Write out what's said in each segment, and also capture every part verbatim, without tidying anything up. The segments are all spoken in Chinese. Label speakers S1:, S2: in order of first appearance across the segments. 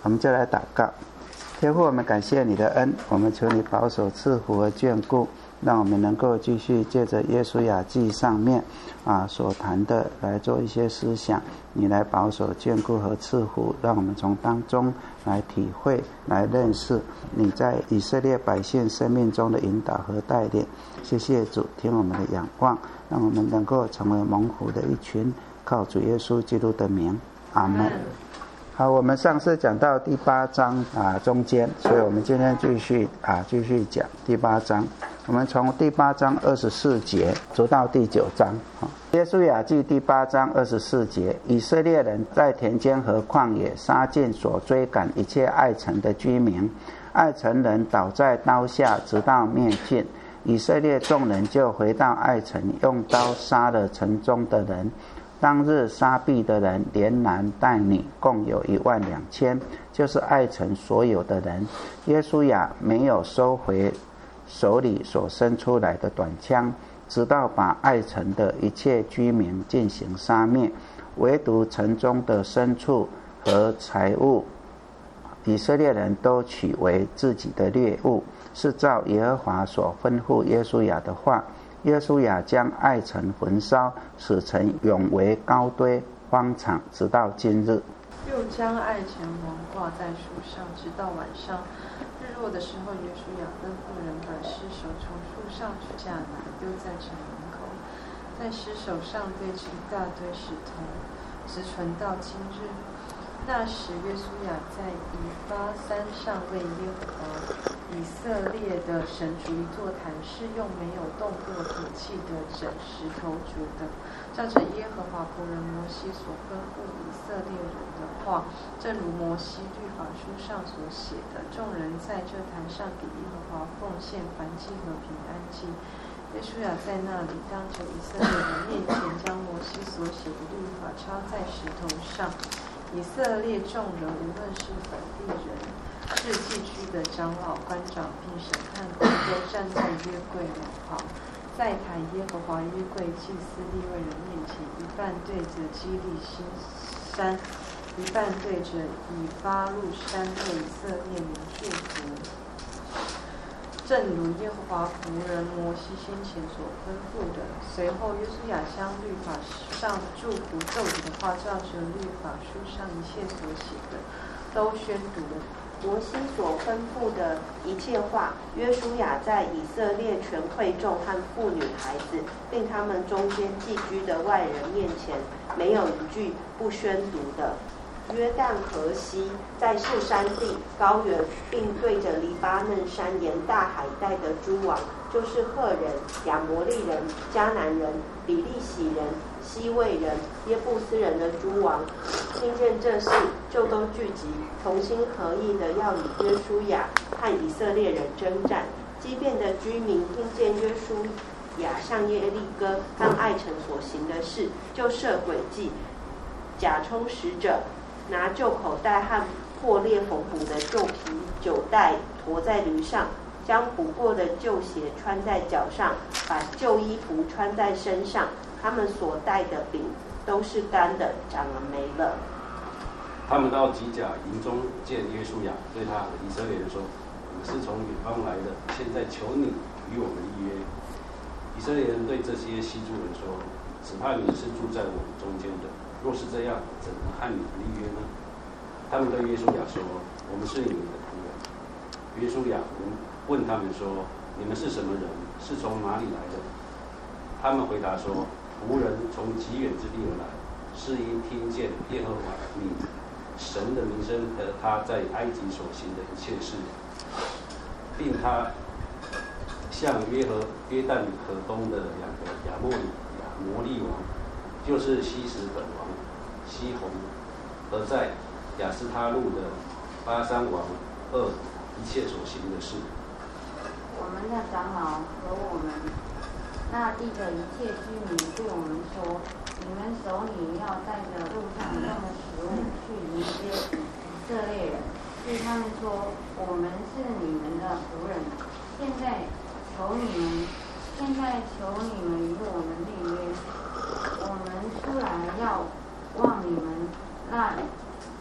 S1: 我们就来祷告。天父，我们感谢你的恩，我们求你保守赐福和眷顾，让我们能够继续借着约书亚记上面啊所谈的来做一些思想，你来保守眷顾和赐福，让我们从当中来体会来认识你在以色列百姓生命中的引导和带领。谢谢主，听我们的仰望，让我们能够成为蒙福的一群，靠主耶稣基督的名，阿们。好，我们上次讲到第八章啊中间，所以我们今天继续啊继续讲第八章。我们从第八章二十四节读到第九章。约书亚记第八章二十四节，以色列人在田间和旷野杀尽所追赶一切爱城的居民，爱城人倒在刀下，直到灭尽。以色列众人就回到爱城，用刀杀了城中的人。当日杀毙的人连男带女共有一万两千，就是爱城所有的人。约书亚没有收回手里所伸出来的短枪，直到把爱城的一切居民进行杀灭，唯独城中的牲畜和财物，以色列人都取为自己的猎物，是照耶和华所吩咐约书亚的话。约书亚将爱城焚烧，使城永为高堆荒场，直到今日。
S2: 又将爱城王挂在树上，直到晚上。日落的时候，约书亚吩咐人把尸首从树上取下来，丢在城门口，在尸首上堆起一大堆石头，直存到今日。那时，约书亚在以巴山上为耶和华以色列的神筑一座坛，是用没有动过铁器的整石头筑的，照着耶和华仆人摩西所吩咐以色列人的话，正如摩西律法书上所写的。众人在这坛上给耶和华奉献燔祭和平安祭。约书亚在那里当着以色列人面前，将摩西所写的律法抄在石头上。以色列众人，无论是本地人、是寄居的长老、官长，并审判官，都站在约柜两旁，在抬耶和华约柜祭司利未人面前，一半对着基利心山，一半对着以巴路山，为以色列民祝福，正如耶和华仆人摩西先前所吩咐的。随后，约书亚将律法上祝福咒诅的话，照着律法书上一切所写的，都宣读了。
S3: 摩西所吩咐的一切话，约书亚在以色列全会众和妇女孩子，并他们中间寄居的外人面前，没有一句不宣读的。约旦河西，在示山地高原，并对着黎巴嫩山沿大海带的诸王，就是赫人、亚摩利人、迦南人、比利洗人、西魏人、耶布斯人的诸王，听见这事，就都聚集，同心合意的要与约书亚和以色列人征战。基遍的居民听见约书亚向耶利哥和爱城所行的事，就设诡计，假充使者，拿旧口袋和破裂缝补的旧皮酒袋驮在驴上，将补过的旧鞋穿在脚上，把旧衣服穿在身上。他们所带的饼都是干的，长了霉了。
S4: 他们到吉甲营中见约书亚，对他以色列人说：“我们是从远方来的，现在求你与我们立约。”以色列人对这些西诸人说：“只怕你是住在我们中间的，若是这样，怎能和你们立约呢？”他们对约书亚说：“我们是你们的仆人。”约书亚问他们说：“你们是什么人？是从哪里来的？”他们回答说：“仆人从极远之地而来，是因听见耶和华你神的名声和他在埃及所行的一切事，并他向约和约旦河东的两个亚莫里亚摩利王，就是西什本王西宏，和在亚斯他路的巴珊王噩一切所行的事。”
S5: 我们的长老和我们那地的一切居民对我们说：“你们手里要带着路上用的食物去迎接以色列人。”对他们说：“我们是你们的仆人，现在求你们，现在求你们与我们立约。我们出来要往你们那里，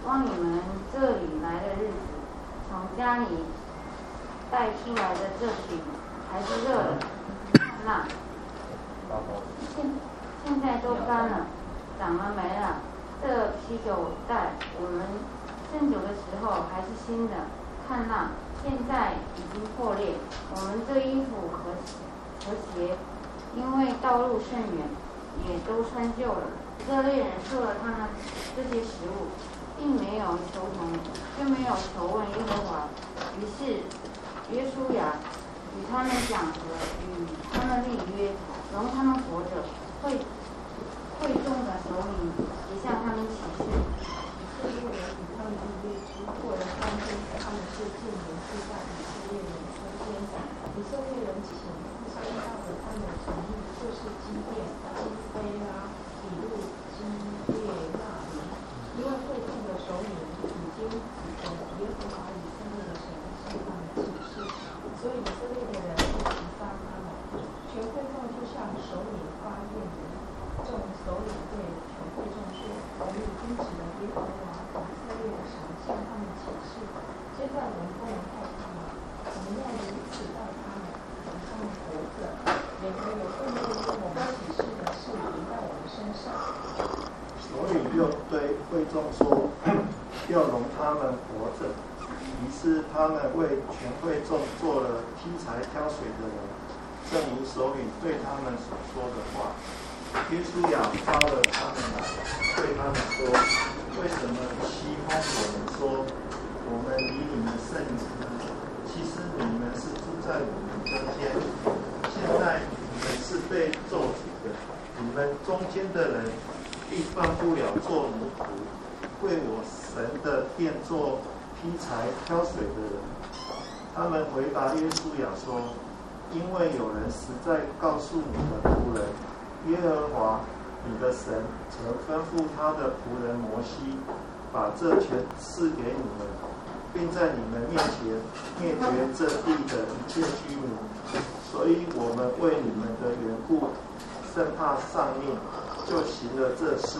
S5: 往你们这里来的日子，从家里带出来的这群还是热的，看那现现在都干了，长了没了。这啤酒袋我们盛酒的时候还是新的，看那现在已经破裂。我们这衣服和和鞋，因为道路甚远，也都穿旧了。以色列人受了他们这些食物，并没有求同，就没有求问耶和华。于是约书亚与他们讲和，与他们立约，容他们活着。会会众的首领也向他们起誓。
S6: 以色列人与他们立约，过了三天，他们就进营住在以色列人中间。以色列人请附身到了他们的城邑，就是基甸、基非拉、比路、基列那里。因为会众的首领已经指着耶和华以色列的神向他们起誓，所以以色列的人不击杀他们。全会众就向首领发怨言。众首领对全会众说：“我们已经指了耶和华以色列的神向他们起誓，现在我们不能害他们，我们要如此待他们，使他们活着，免得有更多耶和华起誓的事临到我们身上。”
S7: 首领又对会众说：“要容他们活着。”于是他们为全会众做了劈柴挑水的人，正如首领对他们所说的话。约书亚招了他们来，对他们说：“为什么欺哄我们说我们离你们甚近？其实你们是住在我们中间。现在你们是被咒诅的，你们中间的人必犯不了做奴仆，为我神的殿做劈柴挑水的人。”他们回答约书亚说：“因为有人实在告诉你的仆人。耶和华你的神曾吩咐他的仆人摩西，把这权赐给你们，并在你们面前灭绝这地的一切居民。所以我们为你们的缘故，甚怕丧命，就行了这事。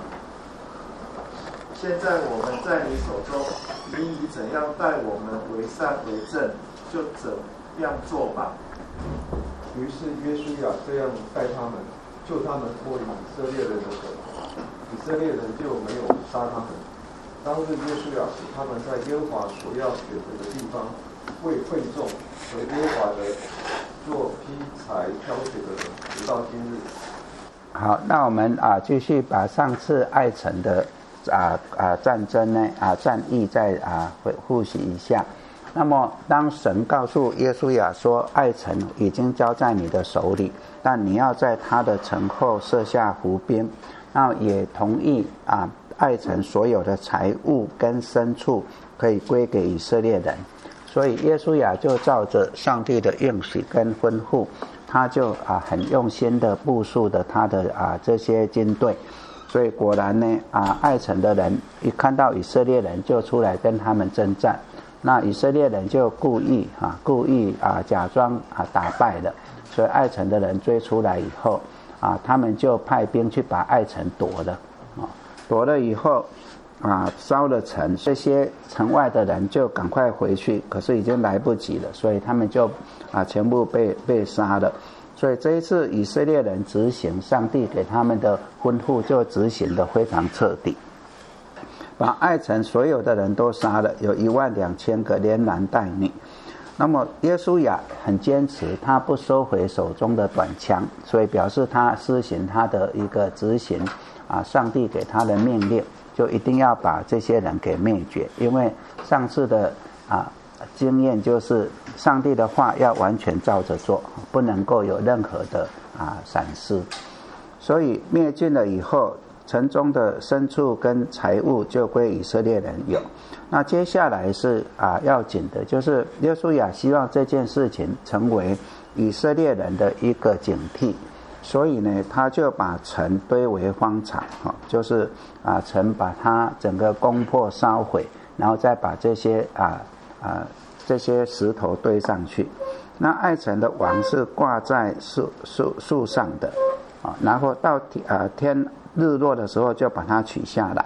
S7: 现在我们在你手中，你以怎样待我们为善为正，就怎样做吧。”
S8: 于是约书亚这样待他们，救他们脱离以色列人的手，以色列人就没有杀他们。当日约书亚使他们在耶和华所要选择的地方，为会众和耶和华的做劈柴挑水的人，直到今日。
S1: 好，那我们啊继续把上次爱城的啊啊战争呢啊战役再啊复习一下。那么当神告诉约书亚说爱城已经交在你的手里，但你要在他的城后设下伏兵，那也同意啊爱城所有的财物跟牲畜可以归给以色列人。所以约书亚就照着上帝的应许跟吩咐，他就啊很用心的部署的他的啊这些军队。所以果然呢啊爱城的人一看到以色列人就出来跟他们征战。那以色列人就故意啊，故意啊，假装啊打败了，所以爱城的人追出来以后啊，他们就派兵去把爱城夺了啊，夺了以后啊，烧了城，这些城外的人就赶快回去，可是已经来不及了，所以他们就啊全部被被杀了。所以这一次以色列人执行上帝给他们的吩咐，就执行得非常彻底。把爱城所有的人都杀了，有一万两千个，连男带女。那么约书亚很坚持，他不收回手中的短枪，所以表示他施行他的一个执行啊，上帝给他的命令，就一定要把这些人给灭绝。因为上次的啊经验就是，上帝的话要完全照着做，不能够有任何的啊闪失。所以灭尽了以后，城中的牲畜跟财物就归以色列人有。那接下来是啊要紧的，就是约书亚希望这件事情成为以色列人的一个警惕，所以呢，他就把城堆为荒场，哈，就是啊城把它整个攻破烧毁，然后再把这些啊啊这些石头堆上去。那爱城的王是挂在树树树上的，啊，然后到啊天日落的时候就把它取下来，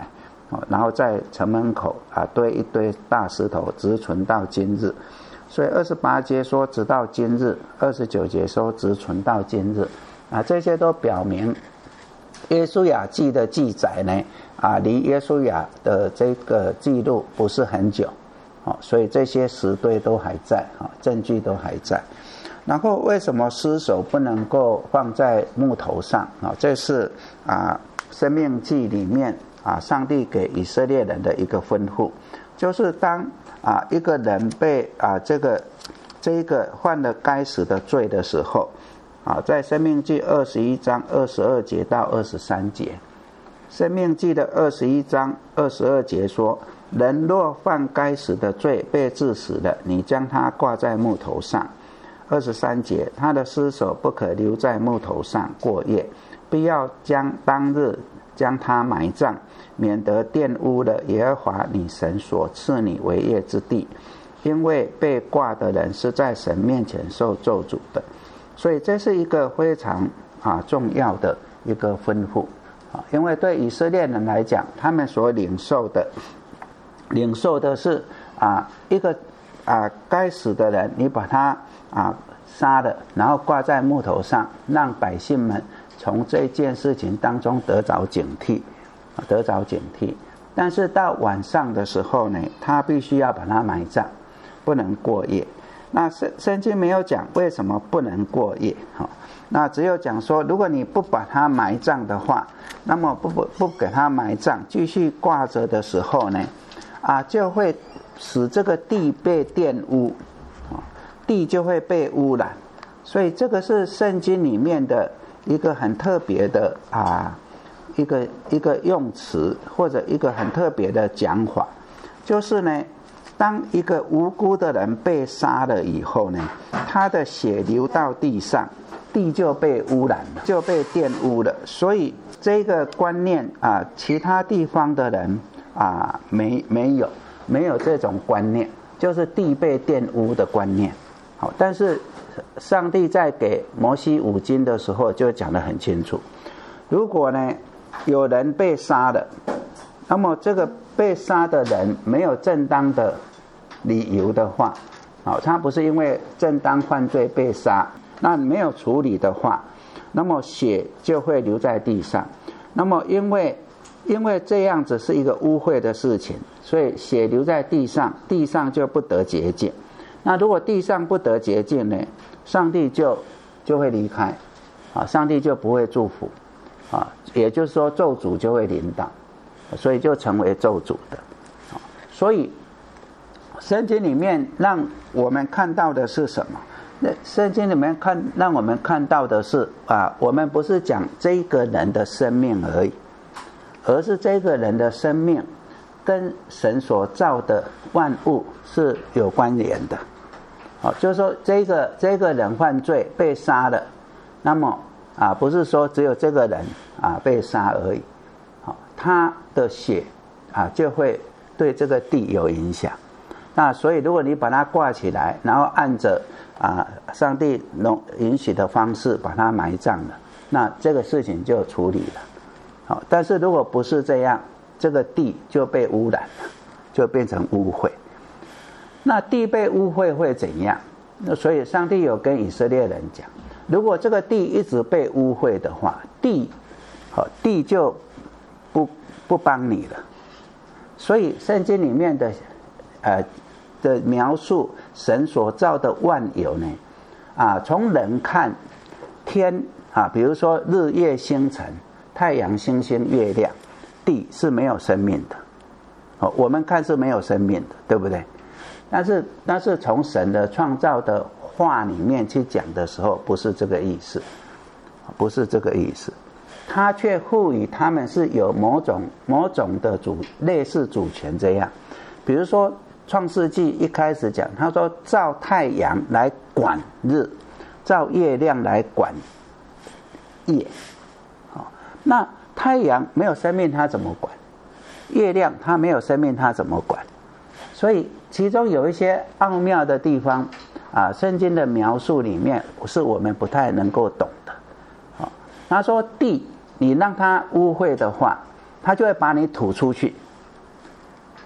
S1: 然后在城门口啊堆一堆大石头，直存到今日。所以二十八节说直到今日，二十九节说直存到今日啊，这些都表明约书亚记的记载呢啊，离约书亚的这个记录不是很久，哦，所以这些石堆都还在，哦，证据都还在。然后为什么尸首不能够放在木头上？啊，这是啊生命记里面啊上帝给以色列人的一个吩咐，就是当啊一个人被啊这个这一个犯了该死的罪的时候，啊在生命记二十一章二十二节到二十三节，生命记的二十一章二十二节说，人若犯该死的罪被治死了，你将他挂在木头上。二十三节，他的尸首不可留在木头上过夜，必要将当日将他埋葬，免得玷污了耶和华你神所赐你为业之地，因为被挂的人是在神面前受咒诅的。所以这是一个非常啊重要的一个吩咐啊，因为对以色列人来讲，他们所领受的领受的是啊一个啊该死的人，你把他啊杀了，然后挂在木头上，让百姓们从这件事情当中得着警惕，得着警惕。但是到晚上的时候呢，他必须要把它埋葬，不能过夜。那圣圣经没有讲为什么不能过夜，哦，那只有讲说，如果你不把它埋葬的话，那么不不不给它埋葬，继续挂着的时候呢，啊，就会使这个地被玷污，地就会被污染。所以这个是圣经里面的一个很特别的啊一个一个用词，或者一个很特别的讲法，就是呢，当一个无辜的人被杀了以后呢，他的血流到地上，地就被污染了，就被玷污了。所以这个观念啊，其他地方的人啊没没有没有这种观念，就是地被玷污的观念。好，但是上帝在给摩西五经的时候就讲得很清楚，如果呢有人被杀了，那么这个被杀的人没有正当的理由的话，好，他不是因为正当犯罪被杀，那没有处理的话，那么血就会留在地上。那么因为因为这样子是一个污秽的事情，所以血留在地上，地上就不得洁净。那如果地上不得洁净呢，上帝就就会离开，啊，上帝就不会祝福，啊，也就是说咒诅就会临到，所以就成为咒诅的。所以圣经里面让我们看到的是什么？那圣经里面看让我们看到的是啊，我们不是讲这个人的生命而已，而是这个人的生命跟神所造的万物是有关联的。好，就是说这个这个人犯罪被杀了，那么啊不是说只有这个人啊被杀而已，好，他的血啊就会对这个地有影响。那所以如果你把它挂起来，然后按着啊上帝能允许的方式把它埋葬了，那这个事情就处理了。好，但是如果不是这样，这个地就被污染了，就变成污秽。那地被污秽会怎样？那所以上帝有跟以色列人讲，如果这个地一直被污秽的话，地好地就不不帮你了。所以圣经里面的呃的描述神所造的万有呢，啊，从人看天啊，比如说日月星辰、太阳、星星、月亮，地是没有生命的。哦，我们看是没有生命的，对不对？但是但是从神的创造的话里面去讲的时候，不是这个意思，不是这个意思，他却赋予他们是有某种某种的主类似主权这样。比如说创世纪一开始讲，他说造太阳来管日，造月亮来管夜。好，那太阳没有生命，它怎么管？月亮它没有生命，它怎么管？所以其中有一些奥妙的地方啊，圣经的描述里面是我们不太能够懂的。好，他说地你让它污秽的话，它就会把你吐出去，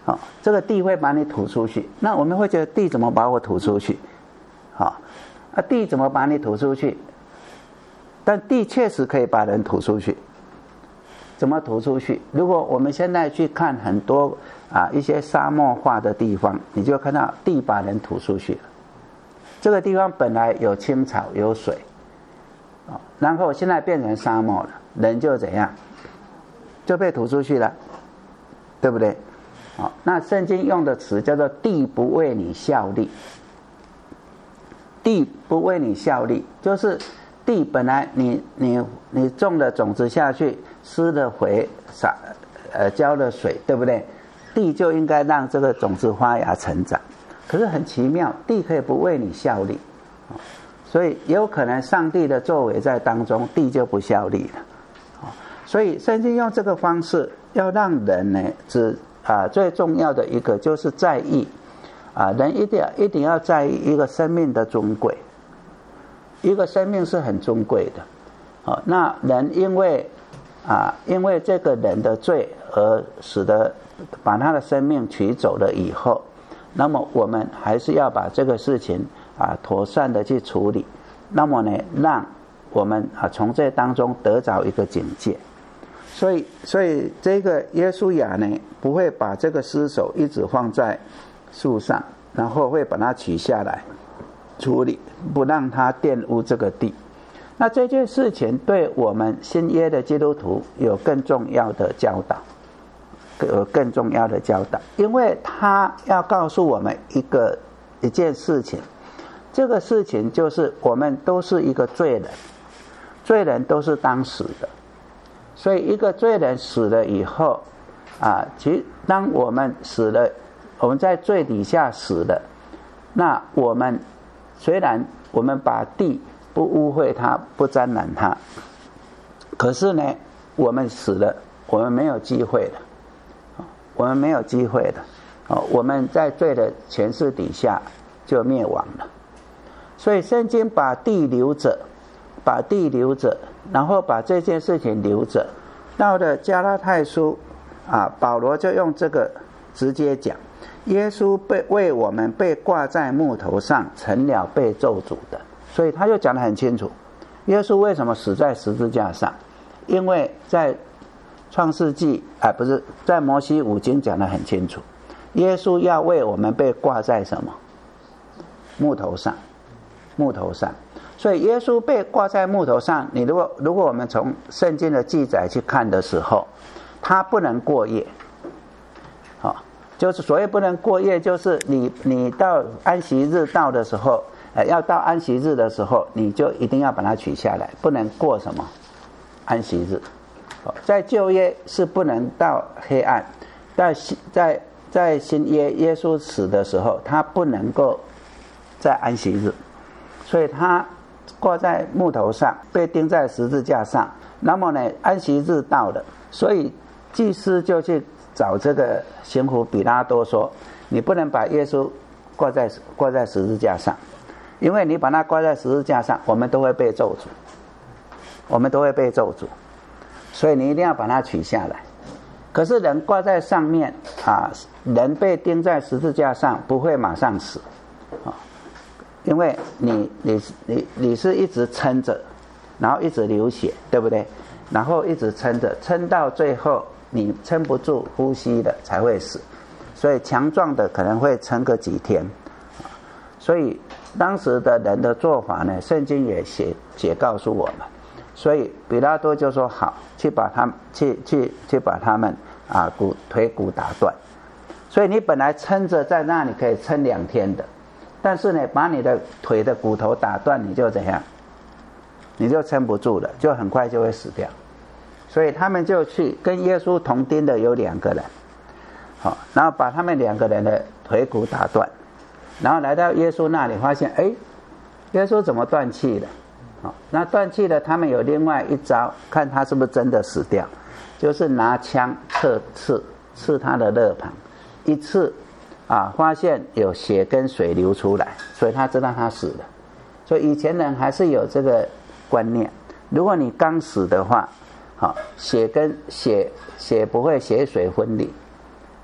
S1: 好，这个地会把你吐出去。那我们会觉得地怎么把我吐出去？好，啊，地怎么把你吐出去？但地确实可以把人吐出去。怎么吐出去？如果我们现在去看很多啊一些沙漠化的地方，你就看到地把人吐出去了。这个地方本来有青草有水，啊，然后现在变成沙漠了，人就怎样？就被吐出去了，对不对？好，那圣经用的词叫做地不为你效力。地不为你效力，就是地本来你你你种了种子下去，施了肥，撒呃浇了水，对不对？地就应该让这个种子发芽成长。可是很奇妙，地可以不为你效力，所以也有可能上帝的作为在当中，地就不效力了。所以圣经用这个方式，要让人呢，只啊最重要的一个就是在意啊，人一定要一定要在意一个生命的尊贵，一个生命是很尊贵的。好，那人因为啊因为这个人的罪而使得把他的生命取走了以后，那么我们还是要把这个事情啊妥善的去处理。那么呢，让我们啊从这当中得着一个警戒。所以，所以这个约书亚呢，不会把这个尸首一直放在树上，然后会把它取下来处理，不让它玷污这个地。那这件事情对我们新约的基督徒有更重要的教导，有更重要的教导，因为他要告诉我们一个一件事情，这个事情就是我们都是一个罪人，罪人都是当死的。所以一个罪人死了以后啊，其实当我们死了，我们在罪底下死了，那我们虽然我们把地不污秽它，不沾染它，可是呢，我们死了，我们没有机会了，我们没有机会了，我们在罪的权势底下就灭亡了。所以圣经把地留着，把地留着，然后把这件事情留着。到了加拉太书啊，保罗就用这个直接讲，耶稣被为我们被挂在木头上，成了被咒诅的。所以他就讲得很清楚，耶稣为什么死在十字架上？因为在创世纪啊，不是在摩西五经讲得很清楚，耶稣要为我们被挂在什么？木头上，木头上。所以耶稣被挂在木头上，你如果如果我们从圣经的记载去看的时候，他不能过夜。好，就是所谓不能过夜，就是你你到安息日到的时候，呃，要到安息日的时候，你就一定要把它取下来，不能过什么安息日。在旧约是不能到黑暗，在在在新约耶稣死的时候，他不能够在安息日，所以他挂在木头上，被钉在十字架上。那么呢，安息日到了，所以祭司就去找这个刑府比拉多说：“你不能把耶稣挂在挂在十字架上，因为你把它挂在十字架上，我们都会被咒诅，我们都会被咒诅。所以你一定要把它取下来。可是人挂在上面啊，人被钉在十字架上不会马上死啊。”因为你你你你是一直撑着，然后一直流血，对不对？然后一直撑着，撑到最后你撑不住呼吸了才会死。所以强壮的可能会撑个几天。所以当时的人的做法呢，圣经也写写告诉我们。所以比拉多就说好，去把他去去去把他们啊骨腿骨打断。所以你本来撑着在那里可以撑两天的。但是呢，把你的腿的骨头打断，你就怎样？你就撑不住了，就很快就会死掉。所以他们就去跟耶稣同钉的有两个人，好，然后把他们两个人的腿骨打断，然后来到耶稣那里，发现，哎，耶稣怎么断气了？好，那断气了，他们有另外一招，看他是不是真的死掉，就是拿枪刺刺刺他的肋旁，一刺。啊，发现有血跟水流出来，所以他知道他死了。所以以前人还是有这个观念，如果你刚死的话，好，血跟血血不会血水分离，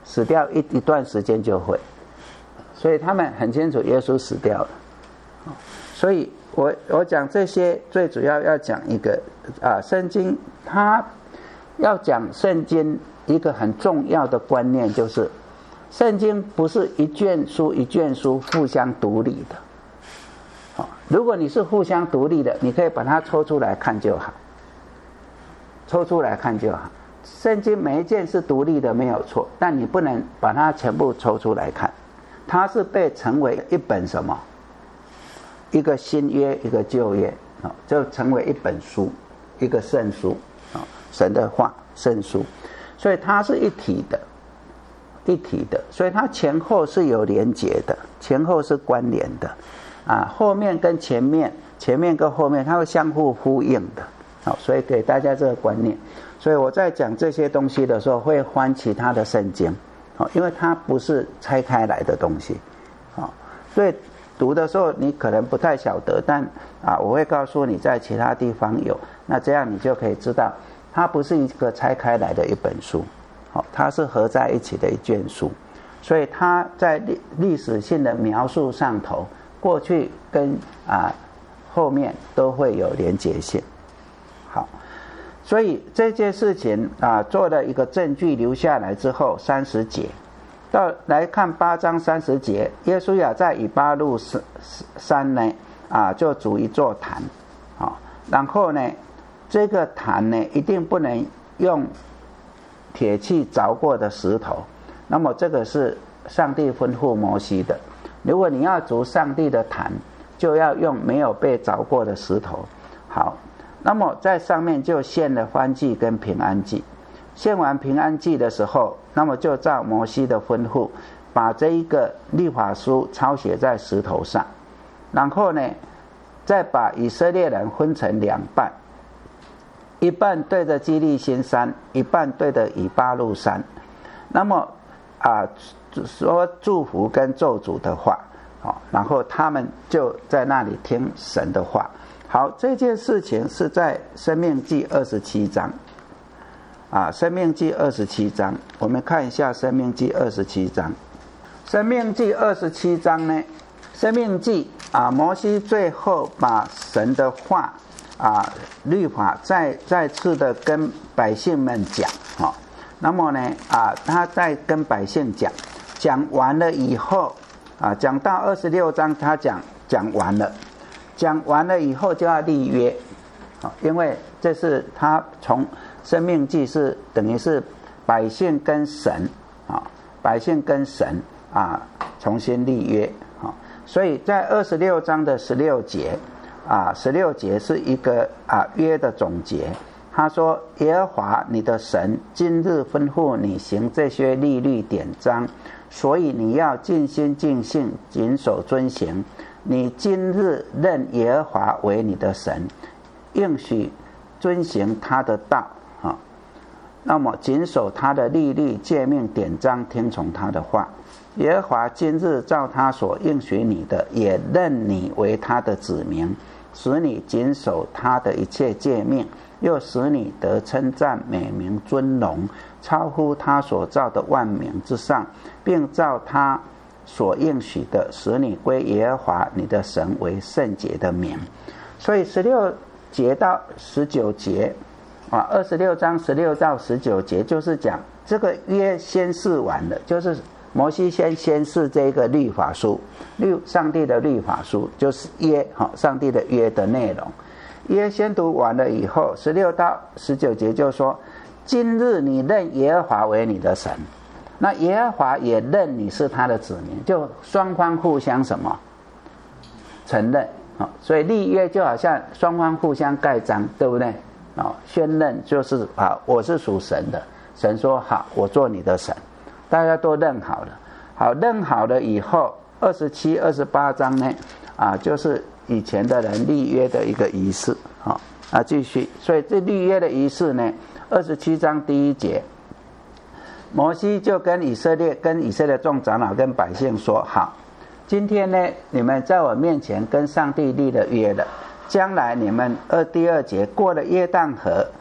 S1: 死掉一一段时间就会，所以他们很清楚耶稣死掉了。所以我我讲这些最主要要讲一个啊，圣经它要讲圣经一个很重要的观念，就是圣经不是一卷书一卷书互相独立的。如果你是互相独立的，你可以把它抽出来看就好，抽出来看就好。圣经每一件是独立的没有错，但你不能把它全部抽出来看，它是被成为一本什么？一个新约，一个旧约，就成为一本书，一个圣书，神的话，圣书，所以它是一体的，一体的，所以它前后是有连结的，前后是关联的，啊，后面跟前面，前面跟后面，它会相互呼应的，好，所以给大家这个观念。所以我在讲这些东西的时候，会翻其他的圣经，好，因为它不是拆开来的东西，好，所以读的时候你可能不太晓得，但啊，我会告诉你在其他地方有，那这样你就可以知道，它不是一个拆开来的一本书，好，它是合在一起的一卷书，所以它在历历史性的描述上头，过去跟啊后面都会有连结性，好。所以这件事情啊，做了一个证据留下来之后，三十节到来看八章三十节，耶稣亚在以巴路山呢啊，就筑一座坛，啊，然后呢，这个坛呢一定不能用铁器凿过的石头，那么这个是上帝吩咐摩西的，如果你要筑上帝的坛，就要用没有被凿过的石头，好。那么在上面就献了燔祭跟平安祭，献完平安祭的时候，那么就照摩西的吩咐，把这一个律法书抄写在石头上，然后呢，再把以色列人分成两半，一半对着基利心山，一半对着以巴路山，那么啊说祝福跟咒诅的话，然后他们就在那里听神的话。好，这件事情是在申命记二十七章啊，申命记二十七章，我们看一下申命记二十七章。申命记二十七章呢，申命记啊，摩西最后把神的话啊律法再再次的跟百姓们讲啊，那么呢啊，他在跟百姓讲，讲完了以后啊，讲到二十六章，他讲讲完了。讲完了以后就要立约，因为这是他从申命记是等于是百姓跟神啊，百姓跟神啊重新立约啊，所以在二十六章的十六节啊，十六节是一个啊约的总结。他说：耶和华你的神今日吩咐你行这些律例典章，所以你要尽心尽性谨守遵行。你今日认耶和华为你的神，应许遵行他的道啊，那么谨守他的律例诫命典章，听从他的话。耶和华今日照他所应许你的，也认你为他的子民，使你谨守他的一切诫命，又使你得称赞、美名、尊荣，超乎他所造的万名之上，并照他所应许的，使你归耶和华你的神为圣洁的名。所以十六节到十九节啊，二十六章十六到十九节就是讲这个约宣示完了，就是摩西先宣示这个律法书，律上帝的律法书就是约哈，上帝的约的内容。约宣读完了以后，十六到十九节就说：今日你认耶和华为你的神。那耶和华也认你是他的子民，就双方互相什么承认，所以立约就好像双方互相盖章，对不对？宣认就是啊，我是属神的，神说好，我做你的神，大家都认好了。好，认好了以后，二十七、二十八章呢，啊，就是以前的人立约的一个仪式，啊，啊，继续，所以这立约的仪式呢，二十七章第一节。摩西就跟以色列跟以色列众长老跟百姓说：好，今天呢，你们在我面前跟上帝立了约了，将来你们二第二节过了约旦河，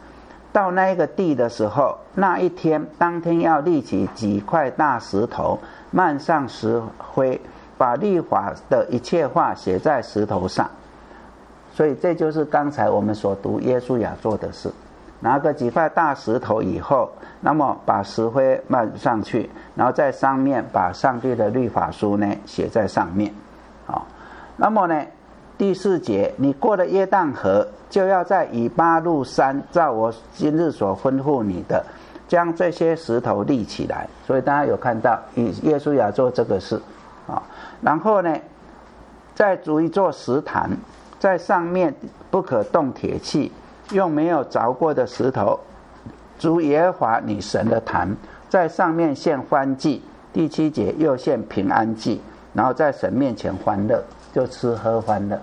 S1: 到那一个地的时候，那一天当天要立起几块大石头，漫上石灰，把律法的一切话写在石头上。所以这就是刚才我们所读约书亚做的事，拿个几块大石头以后，那么把石灰漫上去，然后在上面把上帝的律法书呢写在上面。好，那么呢第四节，你过了约旦河，就要在以巴路山，照我今日所吩咐你的，将这些石头立起来。所以大家有看到以约书亚做这个事啊。然后呢再筑一座石坛，在上面不可动铁器，用没有凿过的石头筑耶和华你神的坛，在上面献欢祭。第七节又献平安祭，然后在神面前欢乐，就吃喝欢乐。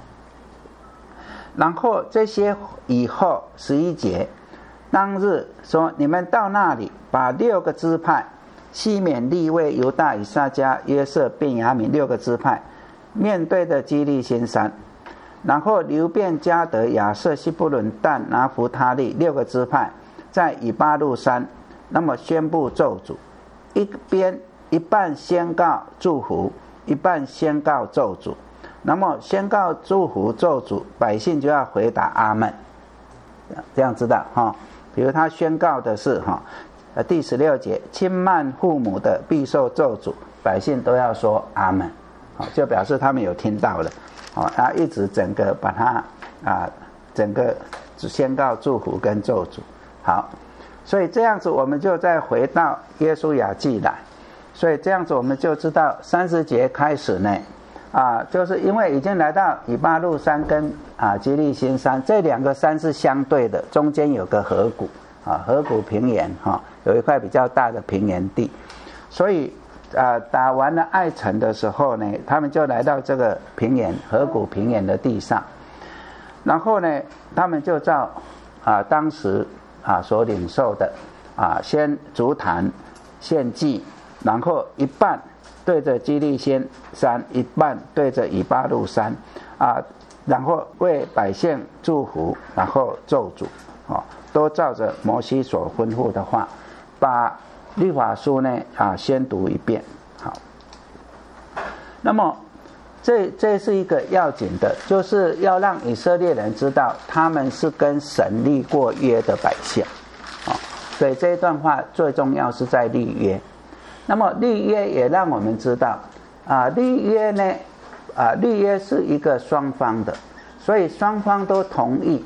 S1: 然后这些以后十一节，当日说你们到那里，把六个支派西缅利未犹大以撒迦约瑟便雅悯六个支派面对的基利心山，然后流便迦得亚瑟西布伦但拿弗他利六个支派在以巴路山，那么宣布咒诅，一边一半宣告祝福，一半宣告咒诅。那么宣告祝福咒诅，百姓就要回答阿们，这样知道哈。比如他宣告的是哈，呃第十六节，轻慢父母的必受咒诅，百姓都要说阿们，好，就表示他们有听到了，好，他一直整个把它啊整个宣告祝福跟咒诅。好，所以这样子我们就再回到约书亚记来，所以这样子我们就知道三十节开始呢。啊，就是因为已经来到以巴路山跟啊基利心山这两个山是相对的，中间有个河谷啊，河谷平原哈、啊，有一块比较大的平原地，所以啊打完了爱城的时候呢，他们就来到这个平原河谷平原的地上，然后呢，他们就照啊当时啊所领受的啊先筑坛献祭，然后一半对着基利心山，一半对着以巴路山啊，然后为百姓祝福，然后咒诅啊，都照着摩西所吩咐的话，把律法书呢啊先读一遍。好，那么这这是一个要紧的，就是要让以色列人知道他们是跟神立过约的百姓啊，所以这一段话最重要是在立约。那么立约也让我们知道啊，立约呢啊，立约是一个双方的，所以双方都同意，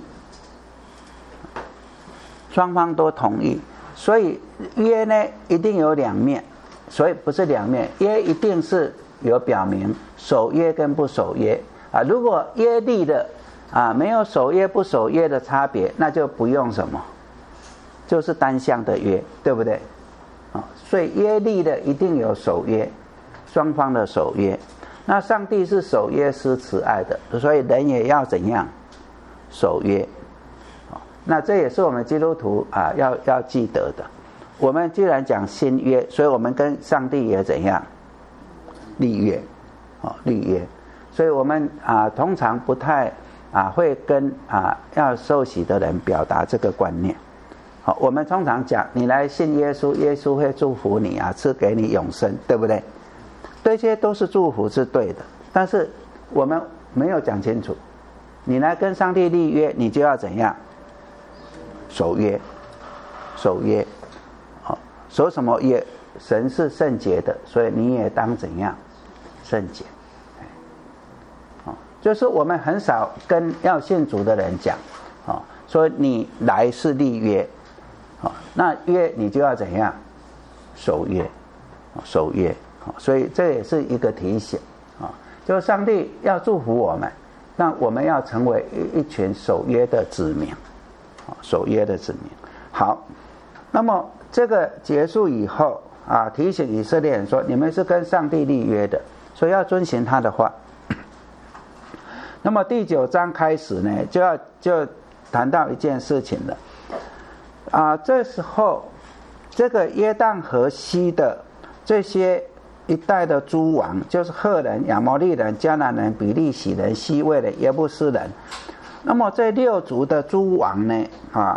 S1: 双方都同意，所以约呢一定有两面，所以不是两面，约一定是有表明守约跟不守约啊。如果约立的啊没有守约不守约的差别，那就不用什么，就是单向的约，对不对？啊，所以约立的一定有守约，双方的守约。那上帝是守约施慈爱的，所以人也要怎样守约？那这也是我们基督徒啊要要记得的。我们既然讲新约，所以我们跟上帝也怎样立约？哦，立约。所以我们啊通常不太啊会跟啊要受洗的人表达这个观念。好，我们通常讲，你来信耶稣，耶稣会祝福你啊，赐给你永生，对不对？这些都是祝福，是对的。但是我们没有讲清楚，你来跟上帝立约，你就要怎样？守约，守约。好，守什么约？神是圣洁的，所以你也当怎样？圣洁。好，就是我们很少跟要信主的人讲，好，说你来是立约。好，那约你就要怎样守约，守约。所以这也是一个提醒啊，就是上帝要祝福我们，那我们要成为一群守约的子民，守约的子民。好，那么这个结束以后啊，提醒以色列人说，你们是跟上帝立约的，所以要遵循他的话。那么第九章开始呢，就要就谈到一件事情了。啊，这时候这个约旦河西的这些一带的诸王，就是赫人、亚摩利人、迦南人、比利洗人、西魏人、耶布斯人。那么这六族的诸王呢，啊，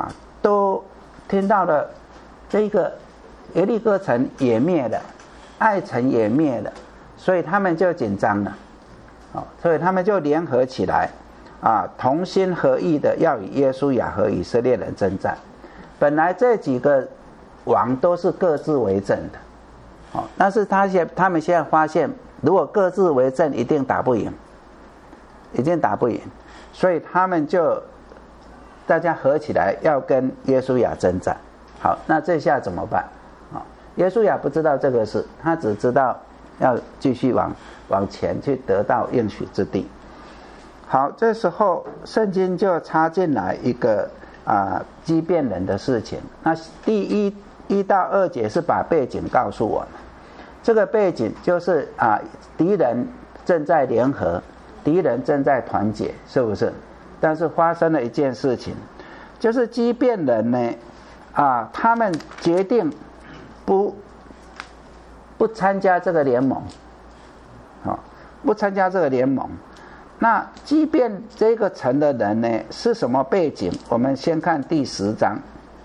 S1: 都听到了这个耶利哥城也灭了，爱城也灭了，所以他们就紧张了，哦，所以他们就联合起来，啊，同心合意的要与约书亚和以色列人征战。本来这几个王都是各自为政的，哦，但是他现他们现在发现，如果各自为政，一定打不赢，一定打不赢，所以他们就大家合起来要跟约书亚征战。好，那这下怎么办？啊，约书亚不知道这个事，他只知道要继续往往前去得到应许之地。好，这时候圣经就插进来一个啊畸变人的事情。那第一一到二节是把背景告诉我们，这个背景就是啊敌人正在联合，敌人正在团结，是不是？但是发生了一件事情，就是畸变人呢啊他们决定不不参加这个联盟，好，不参加这个联盟。那即便这个城的人呢是什么背景？我们先看第十章，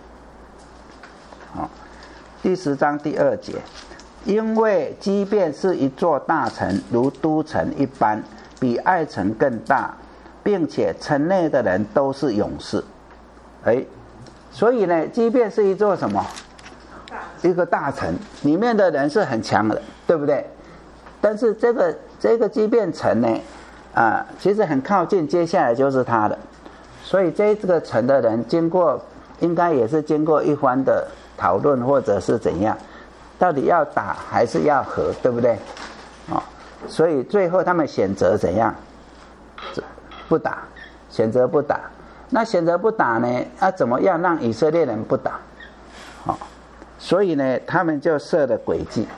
S1: 好，第十章第二节，因为即便是一座大城，如都城一般，比爱城更大，并且城内的人都是勇士，哎，所以呢，即便是一座什么，一个大城，里面的人是很强的，对不对？但是这个这个即便城呢？啊，其实很靠近，接下来就是他的，所以这个城的人经过，应该也是经过一番的讨论，或者是怎样，到底要打还是要和，对不对？哦，所以最后他们选择怎样？不打，选择不打。那选择不打呢？那、啊、怎么样让以色列人不打？哦，所以呢，他们就设了诡计。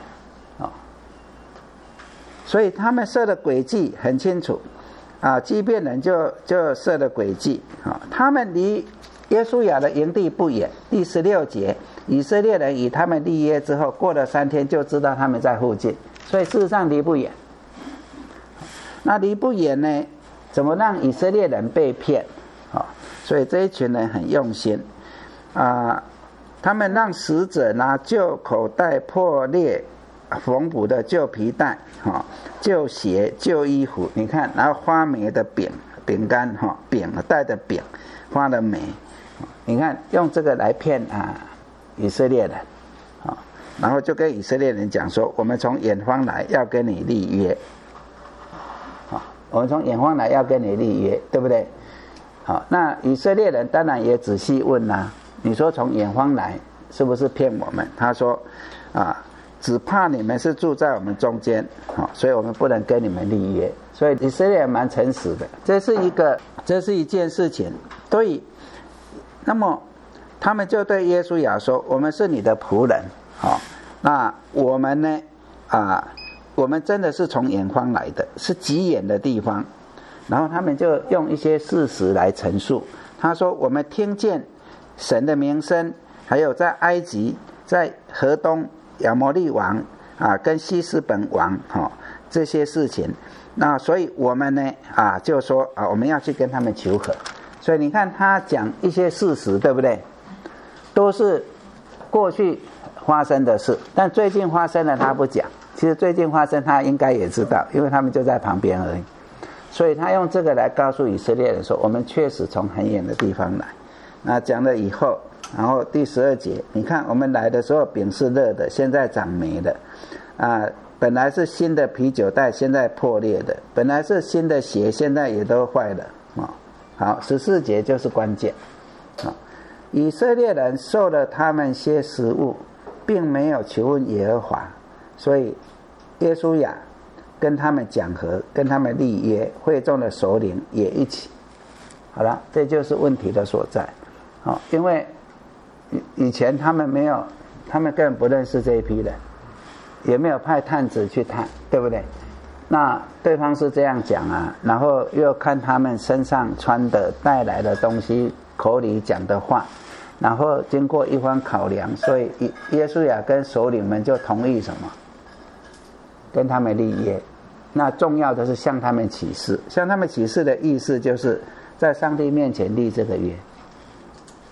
S1: 所以他们设的诡计很清楚，啊，畸变人就就设了诡计啊。他们离约书亚的营地不远，第十六节，以色列人与他们立约之后，过了三天就知道他们在附近，所以事实上离不远。那离不远呢，怎么让以色列人被骗？啊，所以这一群人很用心啊，他们让使者拿旧口袋破裂缝补的旧皮带，哈，旧鞋、旧衣服，你看，然后发霉的饼、饼干，哈，饼带的饼，发了霉，你看，用这个来骗啊以色列人，啊，然后就跟以色列人讲说，我们从远方来，要跟你立约，啊，我们从远方来要跟你立约，对不对？好，那以色列人当然也仔细问啦、啊，你说从远方来，是不是骗我们？他说，啊。只怕你们是住在我们中间，好，所以我们不能跟你们立约。所以以色列人蛮诚实的，这是一个，这是一件事情。所以，那么他们就对约书亚说：“我们是你的仆人，好，那我们呢？啊，我们真的是从远方来的，是极远的地方。”然后他们就用一些事实来陈述。他说：“我们听见神的名声，还有在埃及，在河东。”亚摩利王啊，跟西斯本王哈、哦、这些事情，那所以我们呢啊就说啊我们要去跟他们求和，所以你看他讲一些事实，对不对？都是过去发生的事，但最近发生的他不讲。其实最近发生他应该也知道，因为他们就在旁边而已。所以他用这个来告诉以色列人说，我们确实从很远的地方来。那讲了以后。然后第十二节，你看我们来的时候饼是热的，现在长霉了，啊，本来是新的啤酒袋，现在破裂的；本来是新的鞋，现在也都坏了啊。好，十四节就是关键啊。以色列人受了他们些食物，并没有求问耶和华，所以约书亚跟他们讲和，跟他们立约，会众的首领也一起。好了，这就是问题的所在啊，因为。以前他们没有，他们根本不认识这一批人，也没有派探子去探，对不对？那对方是这样讲啊，然后又看他们身上穿的、带来的东西、口里讲的话，然后经过一番考量，所以约书亚跟首领们就同意什么？跟他们立约。那重要的是向他们起誓，向他们起誓的意思就是在上帝面前立这个约。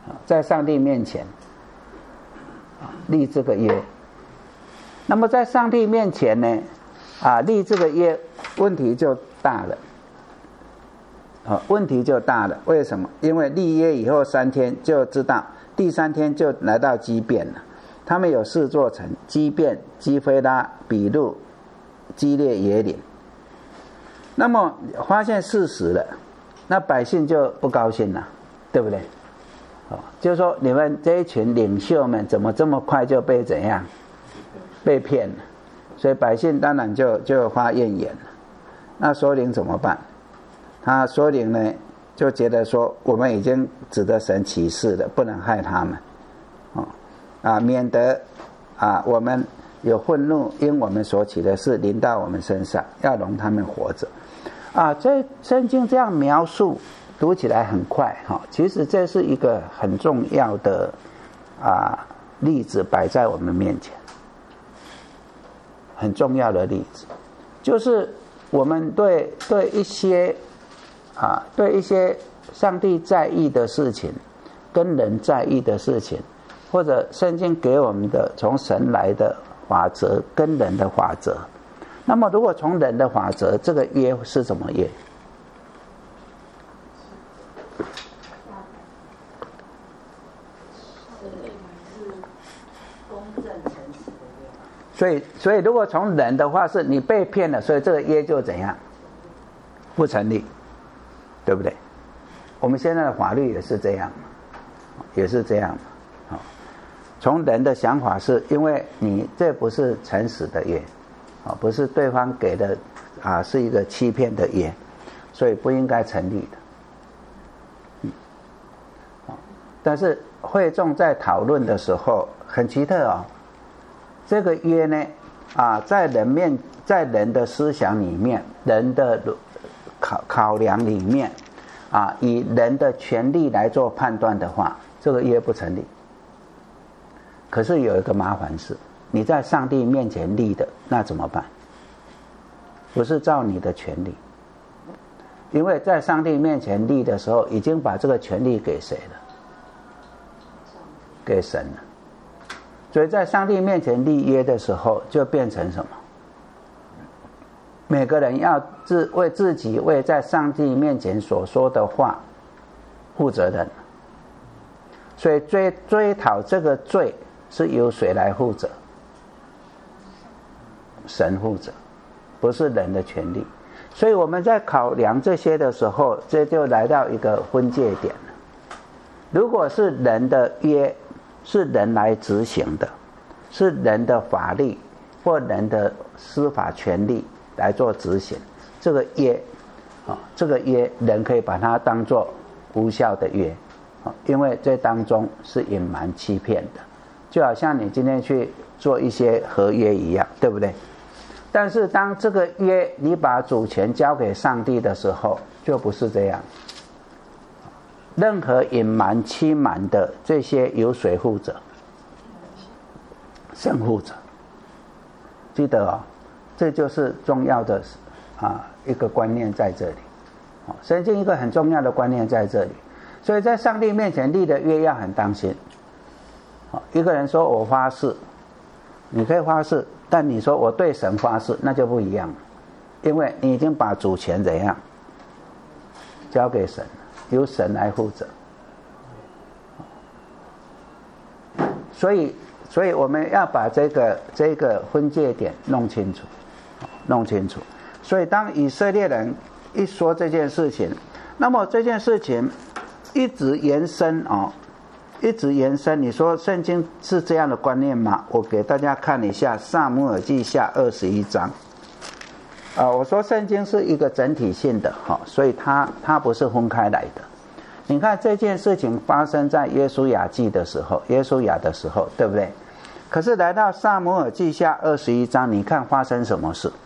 S1: 在上帝面前立这个约。那么在上帝面前呢，啊，立这个约，问题就大了。啊，问题就大了。为什么？因为立约以后三天就知道，第三天就来到基遍了。他们有四座城：基遍、基非拉、比路、基列耶岭。那么发现事实了，那百姓就不高兴了，对不对？哦，就是说你们这一群领袖们怎么这么快就被怎样被骗了？所以百姓当然就就发怨言了。那首领怎么办？他首领呢就觉得说，我们已经指着神起誓了，不能害他们，哦啊，免得啊我们有愤怒因我们所起的事临到我们身上，要容他们活着。啊，这圣经这样描述，读起来很快哈、哦，其实这是一个很重要的啊例子摆在我们面前，很重要的例子，就是我们对对一些啊对一些上帝在意的事情，跟人在意的事情，或者圣经给我们的从神来的法则跟人的法则。那么如果从人的法则，这个约是什么约？所以所以如果从人的话，是你被骗了，所以这个约就怎样不成立，对不对？我们现在的法律也是这样，也是这样。从人的想法是，因为你这不是诚实的约，不是对方给的啊，是一个欺骗的约，所以不应该成立的。嗯，但是会众在讨论的时候很奇特哦，这个约呢啊，在人面在人的思想里面，人的考考量里面啊，以人的权利来做判断的话，这个约不成立。可是有一个麻烦事，你在上帝面前立的，那怎么办？不是照你的权利，因为在上帝面前立的时候，已经把这个权利给谁了？给神了。所以在上帝面前立约的时候，就变成什么？每个人要自为自己为在上帝面前所说的话负责任。所以追追讨这个罪是由谁来负责？神负责，不是人的权利。所以我们在考量这些的时候，这就来到一个分界点了。如果是人的约，是人来执行的，是人的法律或人的司法权利来做执行，这个约啊，这个约人可以把它当作无效的约，因为这当中是隐瞒欺骗的，就好像你今天去做一些合约一样，对不对？但是当这个约你把主权交给上帝的时候，就不是这样。任何隐瞒欺瞒的这些由谁负责？神负责。记得哦，这就是重要的啊一个观念在这里。圣经一个很重要的观念在这里。所以在上帝面前立的约要很当心。一个人说我发誓，你可以发誓，但你说我对神发誓，那就不一样了，因为你已经把主权怎样交给神了，由神来负责。所以所以我们要把这个这个分界点弄清楚，弄清楚。所以当以色列人一说这件事情，那么这件事情一直延伸哦，一直延伸。你说圣经是这样的观念吗？我给大家看一下撒母耳记下二十一章。啊，我说圣经是一个整体性的哈，所以它它不是分开来的。你看这件事情发生在约书亚记的时候，约书亚的时候，对不对？可是来到撒母耳记下二十一章，你看发生什么事？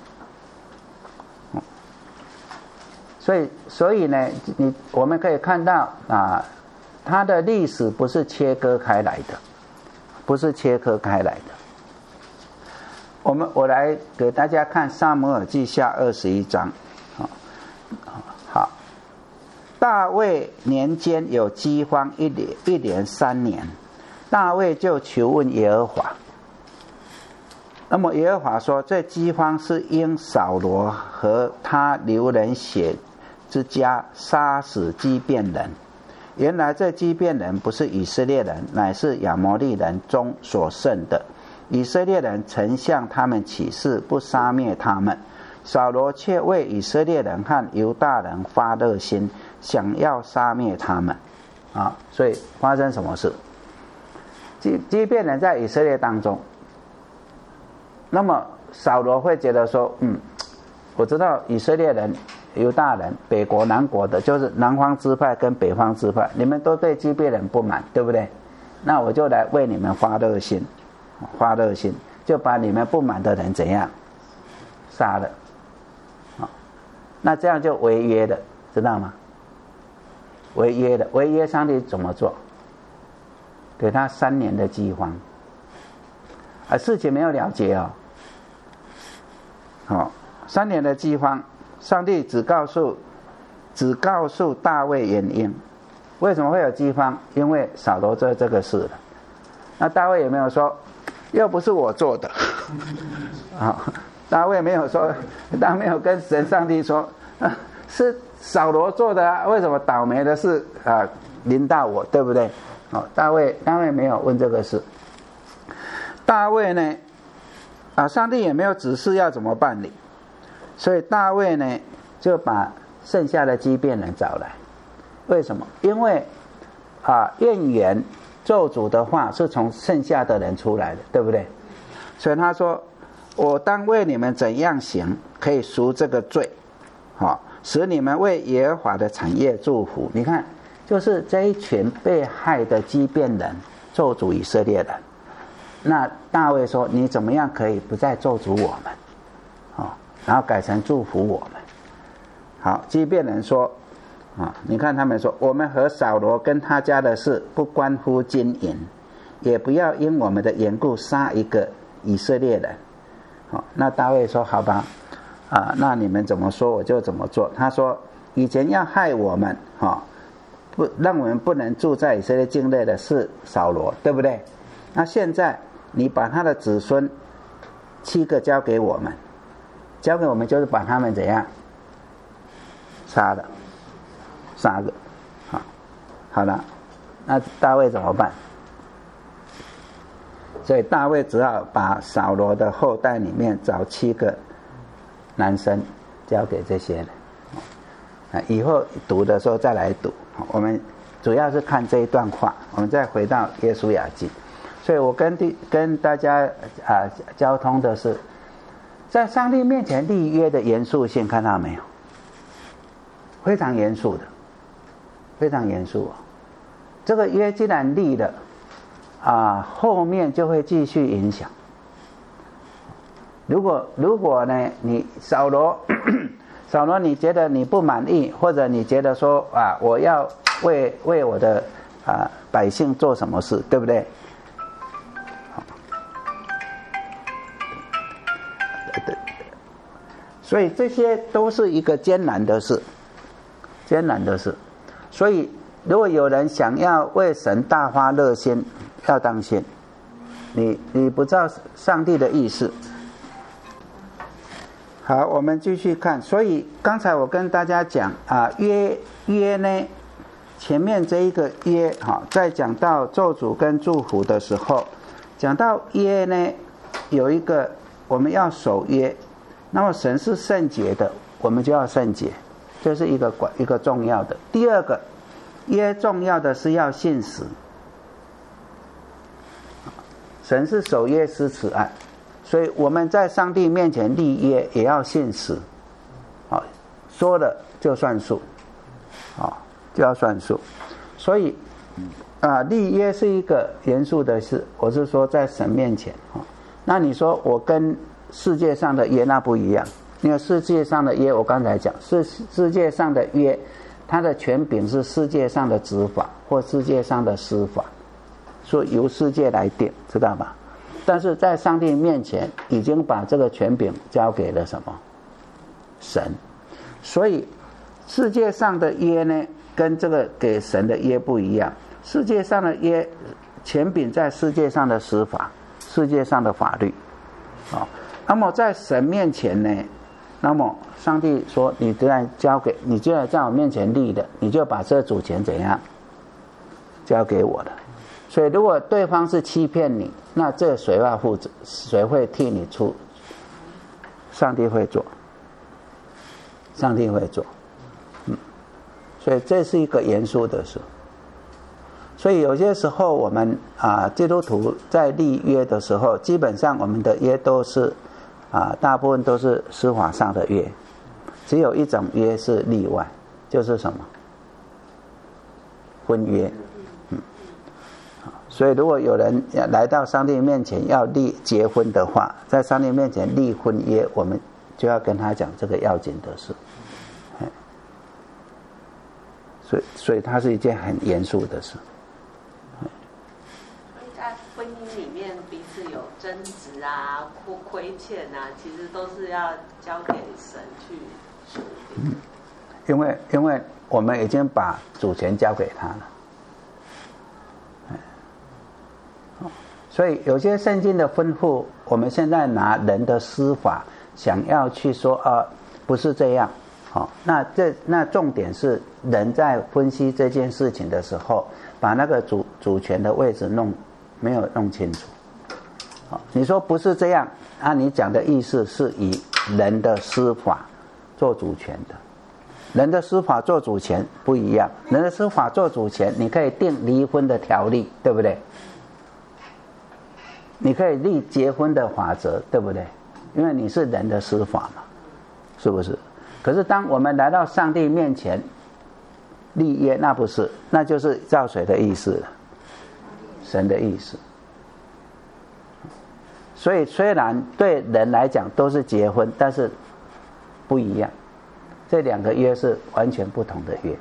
S1: 所以，所以呢，你我们可以看到啊，它的历史不是切割开来的，不是切割开来的。我们我来给大家看撒母耳记下二十一章，好，好， 大卫年间有饥荒一连一连三年，大卫就求问耶和华。那么耶和华说，这饥荒是因扫罗和他流人血之家杀死基遍人。原来这基遍人不是以色列人，乃是亚摩利人中所剩的。以色列人曾向他们起誓，不杀灭他们。扫罗却为以色列人和犹大人发热心，想要杀灭他们。啊，所以发生什么事？基基遍人在以色列当中，那么扫罗会觉得说，嗯，我知道以色列人、犹大人、北国、南国的，就是南方支派跟北方支派，你们都对基遍人不满，对不对？那我就来为你们发热心，发热心，就把你们不满的人怎样杀了。那这样就违约了，知道吗？违约的，违约上帝怎么做？给他三年的饥荒，而事情没有了结哦。哦，三年的饥荒，上帝只告诉只告诉大卫原因，为什么会有饥荒？因为扫罗做这个事了。那大卫有没有说，又不是我做的？啊、哦，大卫没有说，他没有跟神上帝说，啊、是扫罗做的啊，为什么倒霉的事啊临到我，对不对？哦，大卫大卫没有问这个事。大卫呢，啊，上帝也没有指示要怎么办理，所以大卫呢就把剩下的基遍人找来。为什么？因为啊，怨言咒诅的话是从剩下的人出来的，对不对？所以他说，我当为你们怎样行，可以赎这个罪，好、哦，使你们为耶和华的产业祝福。你看，就是这一群被害的基遍人咒诅以色列人。那大卫说，你怎么样可以不再咒诅我们，哦，然后改成祝福我们。好，基遍人说，啊、哦，你看他们说，我们和扫罗跟他家的事不关乎金银，也不要因我们的缘故杀一个以色列人。好，那大卫说，好吧，啊，那你们怎么说我就怎么做。他说，以前要害我们，哈、哦，不让我们不能住在以色列境内的是扫罗，对不对？那现在你把他的子孙七个交给我们，交给我们就是把他们怎样杀了，杀了。好，好了，那大卫怎么办？所以大卫只好把扫罗的后代里面找七个男生交给这些人。啊，以后读的时候再来读。我们主要是看这一段话，我们再回到约书亚记。所以我跟地跟大家啊交通的是，在上帝面前立约的严肃性，看到没有？非常严肃的，非常严肃哦。这个约既然立了，啊，后面就会继续影响。如果如果呢，你扫罗，扫罗，你觉得你不满意，或者你觉得说啊，我要为为我的啊百姓做什么事，对不对？所以这些都是一个艰难的事，艰难的事。所以如果有人想要为神大发热心，要当心，你你不知道上帝的意思。好，我们继续看。所以刚才我跟大家讲啊，约约呢，前面这一个约哈，在讲到咒诅跟祝福的时候，讲到约呢，有一个我们要守约。那么神是圣洁的，我们就要圣洁，这是一个一个重要的。第二个，约重要的是要信实。神是守约施慈爱，所以我们在上帝面前立约也要信实，好，说了就算数，好，就要算数。所以啊，立约是一个严肃的事。我是说在神面前，那你说我跟世界上的约那不一样，因为世界上的约我刚才讲是世界上的约，它的权柄是世界上的执法或世界上的司法，所以由世界来定，知道吧？但是在上帝面前已经把这个权柄交给了什么？神。所以世界上的约呢， 跟这个给神的约不一样。世界上的约，权柄在世界上的司法，世界上的法律，啊、哦，那么在神面前呢，那么上帝说，你既然交给你，既然在我面前立的，你就把这主权怎样交给我了。所以如果对方是欺骗你，那这谁要负责？谁会替你出？上帝会做，上帝会做，嗯，所以这是一个严肃的事。所以有些时候我们啊，基督徒在立约的时候，基本上我们的约都是啊，大部分都是司法上的约，只有一种约是例外，就是什么？婚约。嗯，所以如果有人来到上帝面前要立结婚的话，在上帝面前立婚约，我们就要跟他讲这个要紧的事。所以，所以它是一件很严肃的事。
S3: 在婚姻里面彼此有争执啊或亏欠啊，其实都是要交给神去处理。
S1: 嗯，因为因为我们已经把主权交给他了。所以有些圣经的吩咐，我们现在拿人的司法想要去说啊，不是这样。好，那这那重点是人在分析这件事情的时候，把那个主主权的位置弄没有弄清楚。好，你说不是这样，啊，你讲的意思是以人的司法做主权的，人的司法做主权不一样。人的司法做主权，你可以定离婚的条例，对不对？你可以立结婚的法则，对不对？因为你是人的司法嘛，是不是？可是当我们来到上帝面前立约，那不是，那就是照谁的意思了？神的意思。所以虽然对人来讲都是结婚，但是不一样，这两个约是完全不同的约。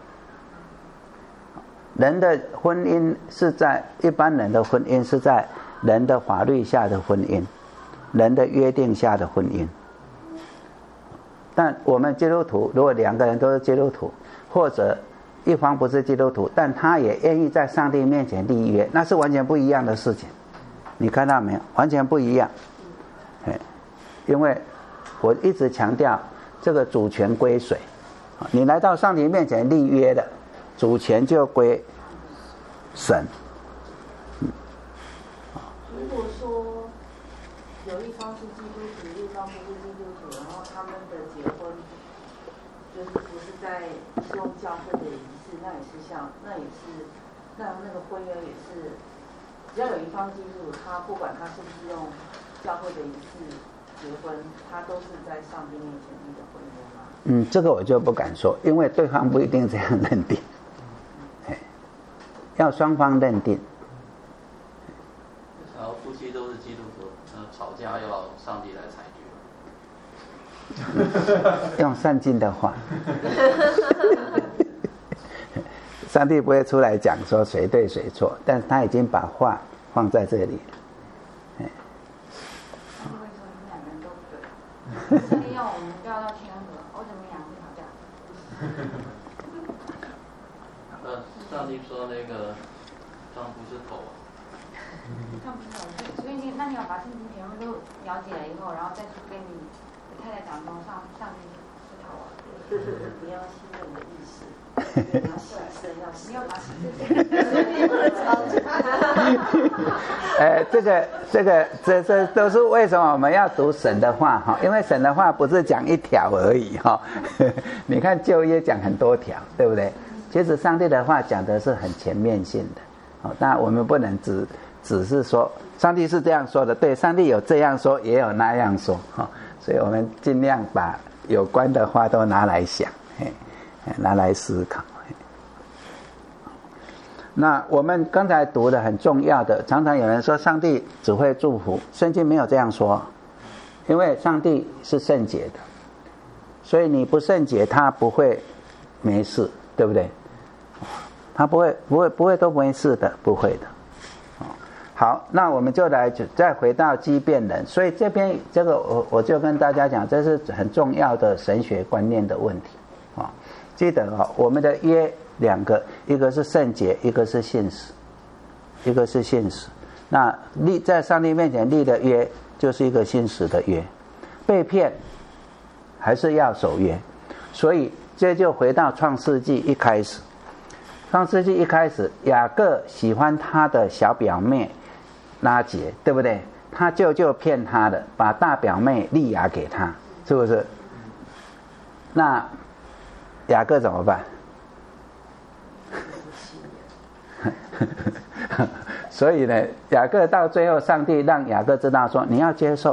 S1: 人的婚姻是在一般人的婚姻是在人的法律下的婚姻，人的约定下的婚姻。但我们基督徒，如果两个人都是基督徒，或者一方不是基督徒，但他也愿意在上帝面前立约，那是完全不一样的事情。你看到没有？完全不一样。因为我一直强调这个主权归谁。你来到上帝面前立约的，主权就归神。
S6: 如果说有一方是基督徒，一方不是基督徒，然后他们的结婚就是不是在用教会的仪式，那也是像那也是那那个婚约也是，只要有一方基督徒，他不管他是不是用教会的仪式结婚，他都是在上帝面前立的婚约吗？
S1: 嗯，这个我就不敢说，因为对方不一定这样认定，嗯、要双方认定。
S9: 然后夫妻都是基督徒，呃，吵架要上帝来裁
S1: 决。用善尽的话，上帝不会出来讲说谁对谁错，但是他已经把话放在这里了。
S5: 上帝要我们掉到天河，我怎么样会吵架？
S9: 呃，上帝说那个丈夫是头啊。
S5: 他不知道，所以你那你要把圣经全部都了解了以后，然后再去跟你太太讲说上上帝是头啊。
S6: 你要信任的意思，你要牺牲，要牺
S5: 要把
S1: 呃，这个这个这这都是为什么我们要读神的话哈？因为神的话不是讲一条而已哈。你看旧约讲很多条，对不对？其实上帝的话讲的是很全面性的。好，那我们不能只只是说上帝是这样说的，对，上帝有这样说，也有那样说哈。所以我们尽量把有关的话都拿来想，嘿，拿来思考。那我们刚才读的很重要的，常常有人说上帝只会祝福，圣经没有这样说，因为上帝是圣洁的，所以你不圣洁，他不会没事，对不对？他不会不会不会都没事的，不会的。好，那我们就来再回到畸变人，所以这边这个我我就跟大家讲，这是很重要的神学观念的问题啊。记得啊，我们的约两个，一个是圣洁，一个是信实，一个是信实。那立在上帝面前立的约，就是一个信实的约。被骗还是要守约，所以这就回到创世纪一开始。创世纪一开始，雅各喜欢他的小表妹拉结，对不对？他舅舅骗他的，把大表妹利亚给他，是不是？那雅各怎么办？所以呢，雅各到最后，上帝让雅各知道说，你要接受，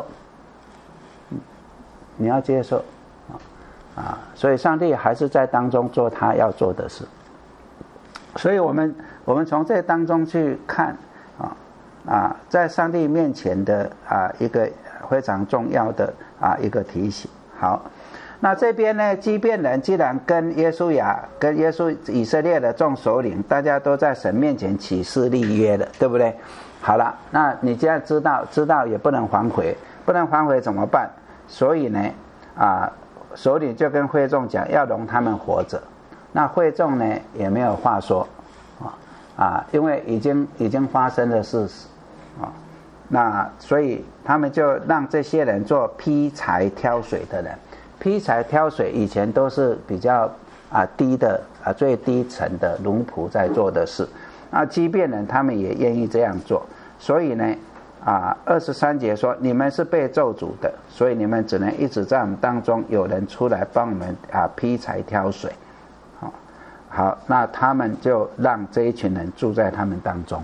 S1: 你要接受啊！所以上帝还是在当中做他要做的事。所以我们我们从这当中去看啊啊，在上帝面前的啊一个非常重要的啊一个提醒。好。那这边呢，基遍人既然跟约书亚、跟约书以色列的众首领，大家都在神面前起誓立约了，对不对？好了，那你现在知道，知道也不能反悔，不能反悔怎么办？所以呢，啊，首领就跟会众讲，要容他们活着。那会众呢也没有话说，啊啊，因为已经已经发生的事实，啊，那所以他们就让这些人做劈柴挑水的人。劈柴挑水以前都是比较啊低的啊最低层的奴仆在做的事，那基遍人他们也愿意这样做，所以呢啊二十三节说，你们是被咒诅的，所以你们只能一直在我们当中有人出来帮我们啊劈柴挑水。好，好，那他们就让这一群人住在他们当中。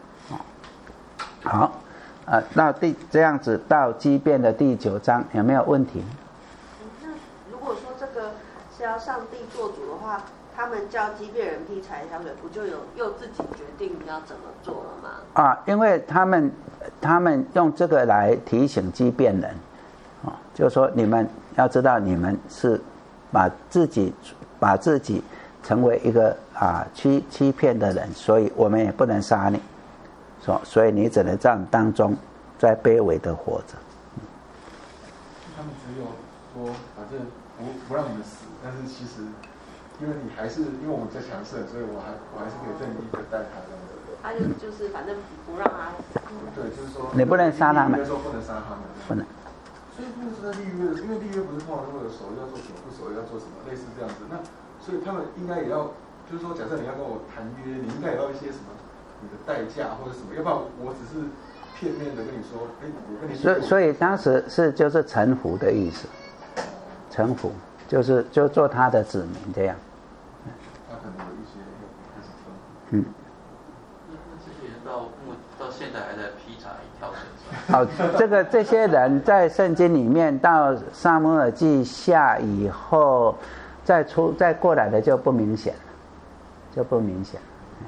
S1: 好，啊，那第这样子到基遍的第九章有没有问题？
S3: 如果说这个是要上帝做主的话，他们叫基遍人劈柴挑水，不就有又自己决定要怎么做了吗？啊，
S1: 因为他们他们用这个来提醒基遍人，啊，就是说你们要知道，你们是把自己把自己成为一个啊欺欺骗的人，所以我们也不能杀你，说所以你只能在我们当中在卑微的活着。
S10: 他们只有说反正不不让你们死，但是其实因为你还是因为我们比较强盛，所以我还我还是可以任意的待他这样子。
S3: 他就就是反正不让他死。
S10: 对，就是说
S1: 你不能杀他们。
S10: 说不能杀他们。
S1: 不能。
S10: 所以不是在立约的，因为立约不是通常都会有守要做什么，不守要做什么，类似这样子。那所以他们应该也要，就是说，假设你要跟我谈约，你应该也要一些什么你的代价或者什么，要不然我只是片面的跟你说，哎，我跟你。
S1: 所以所以当时是就是臣服的意思。臣服就是就做他的子民这样。
S10: 他可能有一些开始分。
S1: 嗯。
S9: 那这些人到目到现在还在劈柴挑水。
S1: 好，这个这些人在圣经里面到撒母耳记下以后，再出再过来的就不明显了，就不明显。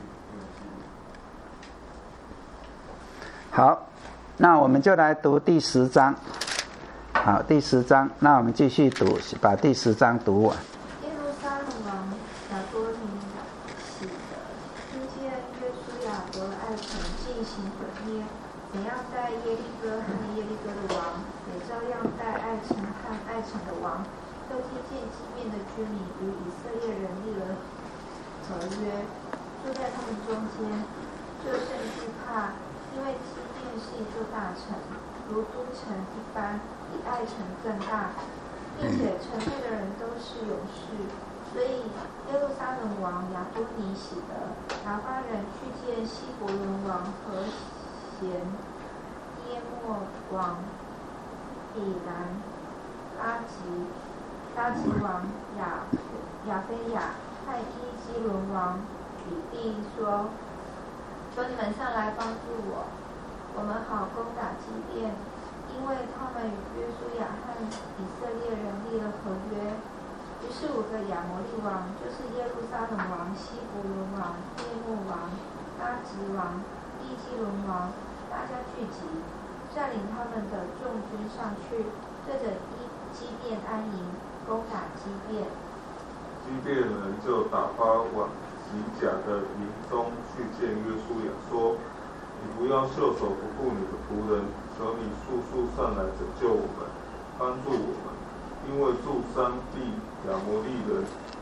S1: 好，那我们就来读第十章。好，第十章，那我们继续读，把第十章读完。
S6: 耶路撒冷王亚多尼喜的听见约书亚和爱城进行毁灭，怎样待耶利哥和耶利哥的王，也照样待爱城和爱城的王。又听见基遍的居民与以色列人立了合约，住在他们中间，就甚惧怕，因为基遍是一座大城，如都城一般，比爱城更大，并且城内的人都是勇士，所以耶路撒冷王亚多尼喜得拿巴人去见希伯伦王和贤耶莫王比兰拉吉拉吉王亚亚菲亚和伊基伦王比利说：求你们上来帮助我，我们好攻打基遍。因为他们与约书亚和以色列人立了合约。于是五个亚摩利王，就是耶路撒冷王、希伯伦王、耶莫王、拉吉王、伊基伦王，大家聚集，率领他们的众军上去，对着基遍安营，攻打基遍。
S11: 基遍人就打发往吉甲的营中去见约书亚，说：你不要袖手不顾你的仆人，求你速速上来拯救我们，帮助我们，因为住山地亚摩利人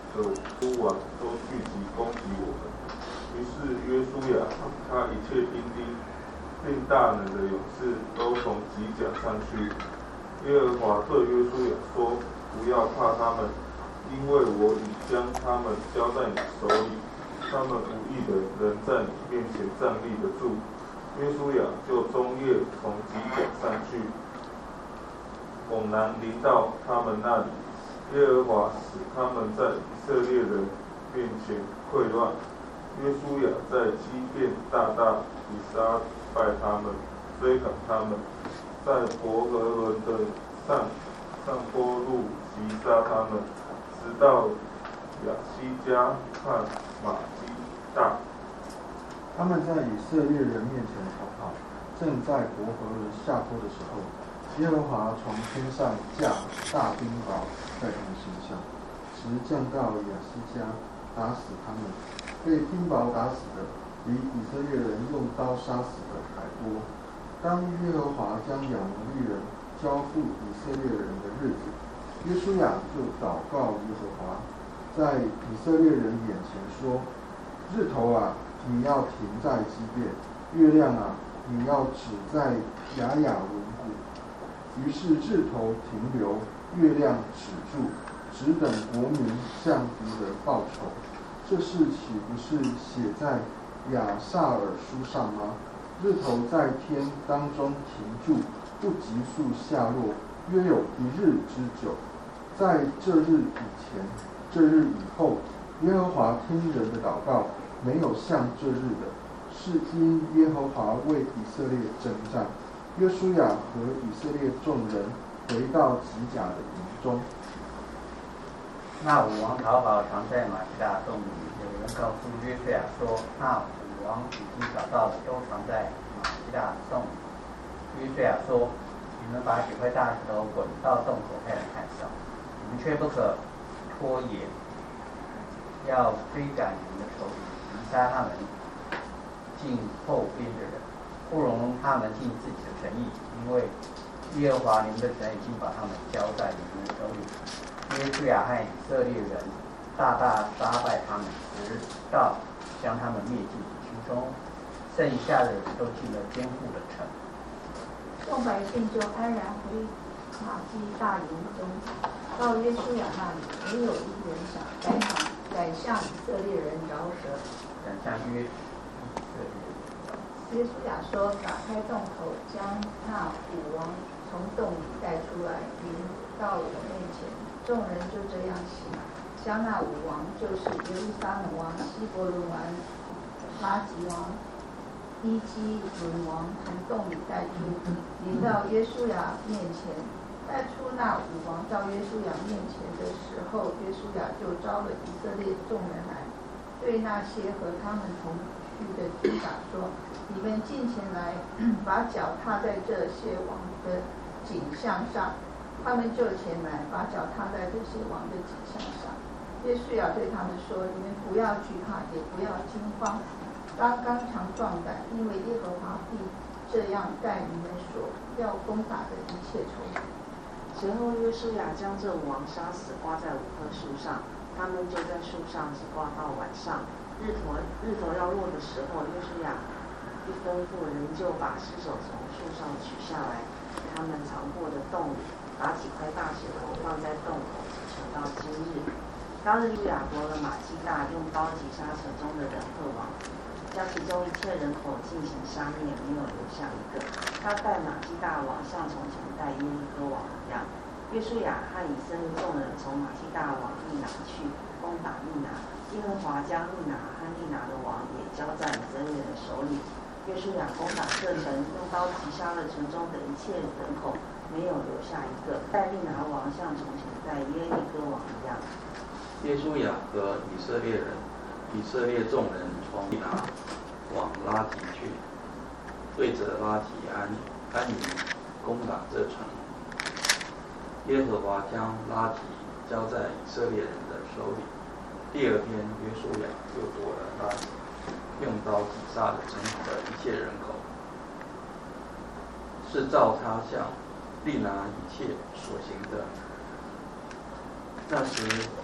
S11: 的诸王都聚集攻击我们。于是约书亚他一切兵丁并大能的勇士都从吉甲上去。耶和华对约书亚说：不要怕他们，因为我已将他们交在你手里，他们无益的人在你面前站立得住。约书亚就终夜从吉甲上去，猛然临到他们那里。耶和华使他们在以色列人面前溃乱。约书亚在基遍大大地杀败他们，追赶他们，在伯和伦的上上坡路击杀他们，直到亚西加和马基大。
S8: 他们在以色列人面前逃跑，正在伯和伦下坡的时候，耶和华从天上降大冰雹在他们身上，直降到亚西加，打死他们。被冰雹打死的，比以色列人用刀杀死的还多。当耶和华将亚摩利人交付以色列人的日子，约书亚就祷告耶和华，在以色列人眼前说：日头啊，你要停在基遍；月亮啊，你要止在雅雅文谷。于是日头停留，月亮止住，只等国民向敌人报仇。这事岂不是写在亚萨尔书上吗？日头在天当中停住，不急速下落，约有一日之久。在这日以前，这日以后，耶和华听人的祷告，没有像这日的，是因耶和华为以色列征战。约书亚和以色列众人回到吉甲的营中。
S12: 那武王逃跑，藏在马基大洞里。有人告诉约书亚说：那武王已经找到了，都藏在马基大洞里。约书亚说：你们把几块大石头滚到洞口开始看守，你们却不可拖延，要追赶你们的仇敌，击杀他们进后边的人，不容他们尽自己的诚意，因为耶和华你们的神已经把他们交在你们的手里。约书亚和以色列人大大杀败他们，直到将他们灭尽，其中剩下的人都进了坚固的城。
S6: 众百姓就安然回马基大营中，到约书亚那里，没有一人想改向改向以色列人饶舌。
S12: 转向约以色列人。
S6: 约书亚说：打开洞口，将那武王从洞里带出来，领到我面前。众人就这样行，将那武王，就是耶路撒冷王、希伯伦王、拉吉王、伊基伦王，从洞里带出，领到约书亚面前。带出那武王到约书亚面前的时候，约书亚就招了以色列众人来，对那些和他们同去的击打说：你们近前来，把脚踏在这些王的颈项上。他们就前来，把脚踏在这些王的颈项上。约书亚对他们说：你们不要惧怕，也不要惊慌，当刚强壮胆，因为耶和华必这样待你们所要攻打的一切仇敌。
S3: 随后约书亚将这五王杀死，挂在五棵树上，他们就在树上只挂到晚上。日头日头要落的时候，约书亚一吩咐人就把尸首从树上取下来，他们藏过的洞里，把几块大石头放在洞口，直到今日。当日约亚夺了马基大，用刀击杀城中的人和王，将其中一切人口进行杀灭，没有留下一个。他待马基大王像从前待耶利哥王一样。约书亚和以色列众人从马基大王利拿去攻打利拿，耶和华将利拿和利拿的王也交在以色列人手里。约书亚攻打这城，用刀击杀了城中的一切人口，没有留下一个。待利拿王像从前在耶利哥王一样。
S9: 约书亚和以色列人、以色列众人从利拿往拉提去，对着拉提安安营攻打这城。耶和华将拉提交在以色列人的手里。第二天，约书亚又夺了拉提，用刀击杀了城里的一切人口，是照他向利拿一切所行的。那时，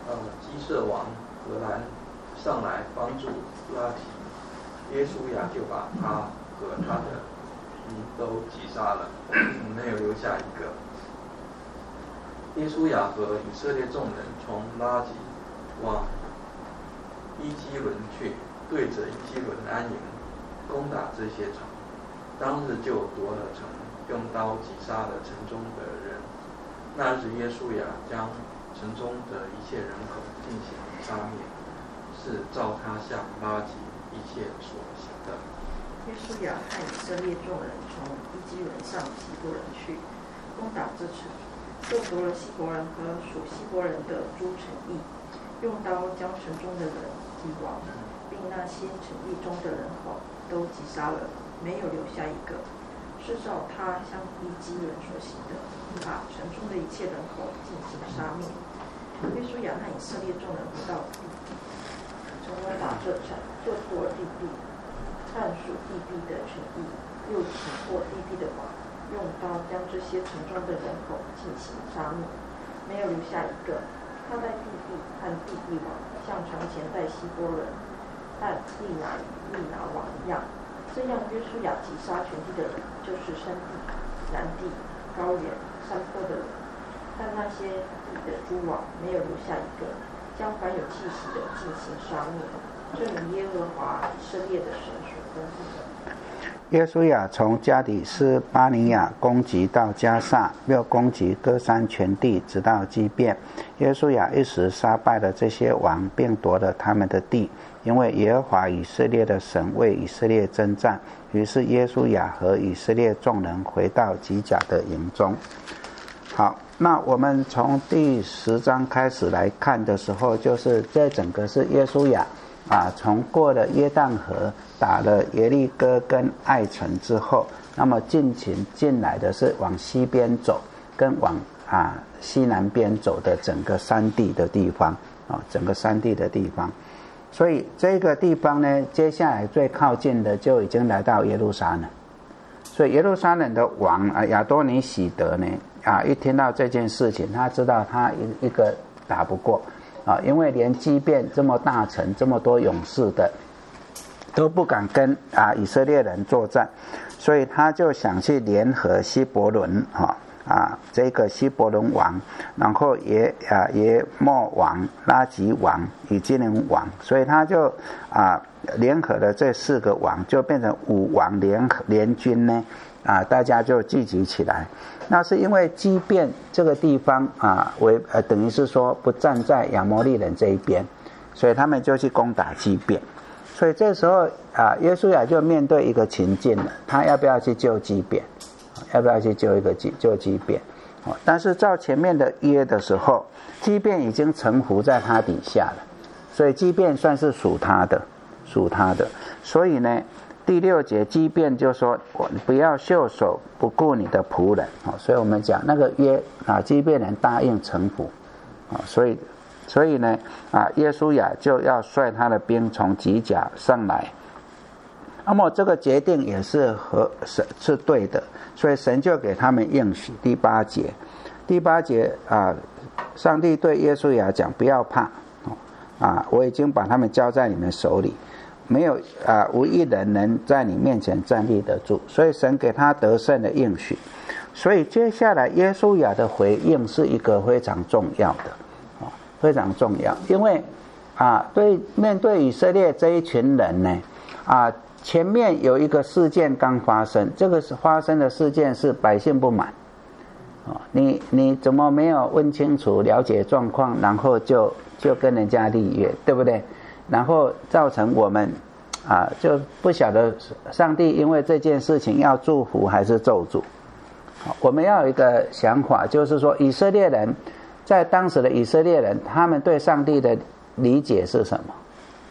S9: 呃基色王荷兰上来帮助拉提，约书亚就把他和他的民都击杀了，没有留下一个。约书亚和以色列众人从拉吉往伊基伦去，对着伊基伦安营，攻打这些城。当日就夺了城，用刀击杀了城中的人。那日约书亚将城中的一切人口进行杀灭，是照他向拉吉一切所行的。
S13: 约书亚和以色列众人从伊基伦上希伯伦去，攻打这城，就夺了希伯伦和属希伯伦的诸城邑，用刀将城中的人击亡，并那些城邑中的人口都击杀了，没有留下一个，是照他向伊基伦所行的，把城中的一切人口进行杀灭。约书亚和以色列众人不到地地，从攻打这城，就夺了地地，汉属地地的城邑，又擒获地地的王，用刀将这些城中的人口进行杀灭，没有留下一个。他在地地和地地王，像从前在希伯伦和利拿利拿王一样。这样约书亚击杀全地的人，就是山地、南地、高原、山坡的人，但那些地的诸王没有留下一个，将凡有气息的进行杀灭，正如耶和华以色列的神所吩咐的。
S1: 约书亚从加底斯巴尼亚攻击到加萨，又攻击歌珊全地，直到基遍。约书亚一时杀败了这些王，并夺了他们的地，因为耶和华以色列的神为以色列征战。于是约书亚和以色列众人回到吉甲的营中。好，那我们从第十章开始来看的时候，就是这整个是约书亚啊，从过了约旦河，打了耶利哥跟爱城之后，那么进行进来的是往西边走，跟往啊西南边走的整个山地的地方啊，整个山地的地方。所以这个地方呢，接下来最靠近的就已经来到耶路撒冷。所以耶路撒冷的王啊亚多尼喜德呢啊，一听到这件事情，他知道他一一个打不过啊，因为连基遍这么大城这么多勇士的都不敢跟啊以色列人作战，所以他就想去联合希伯伦啊啊这个希伯伦王，然后耶啊耶莫王、拉吉王、以基伦王，所以他就啊联合了这四个王，就变成五王联联军呢啊，大家就聚集起来。那是因为基遍这个地方啊，为呃等于是说不站在亚摩利人这一边，所以他们就去攻打基遍。所以这时候啊，约书亚就面对一个情境了，他要不要去救基遍？要不要去救一个救基遍？但是照前面的约的时候，基遍已经臣服在他底下了，所以基遍算是属他的，属他的。所以呢，第六节基遍就说：“我不要袖手不顾你的仆人。”所以我们讲那个约啊，基遍人答应臣服啊，所以所以呢啊，约书亚就要率他的兵从吉甲上来。那么这个决定也是和神是对的，所以神就给他们应许。第八节，第八节啊，上帝对约书亚讲：“不要怕啊，我已经把他们交在你们手里。”没有啊，无一人能在你面前站立得住，所以神给他得胜的应许。所以接下来约书亚的回应是一个非常重要的，啊，非常重要，因为啊，对面对以色列这一群人呢，啊，前面有一个事件刚发生，这个是发生的事件是百姓不满，啊，你你怎么没有问清楚、了解状况，然后就就跟人家立约，对不对？然后造成我们啊，就不晓得上帝因为这件事情要祝福还是咒诅。我们要有一个想法，就是说以色列人在当时的以色列人，他们对上帝的理解是什么？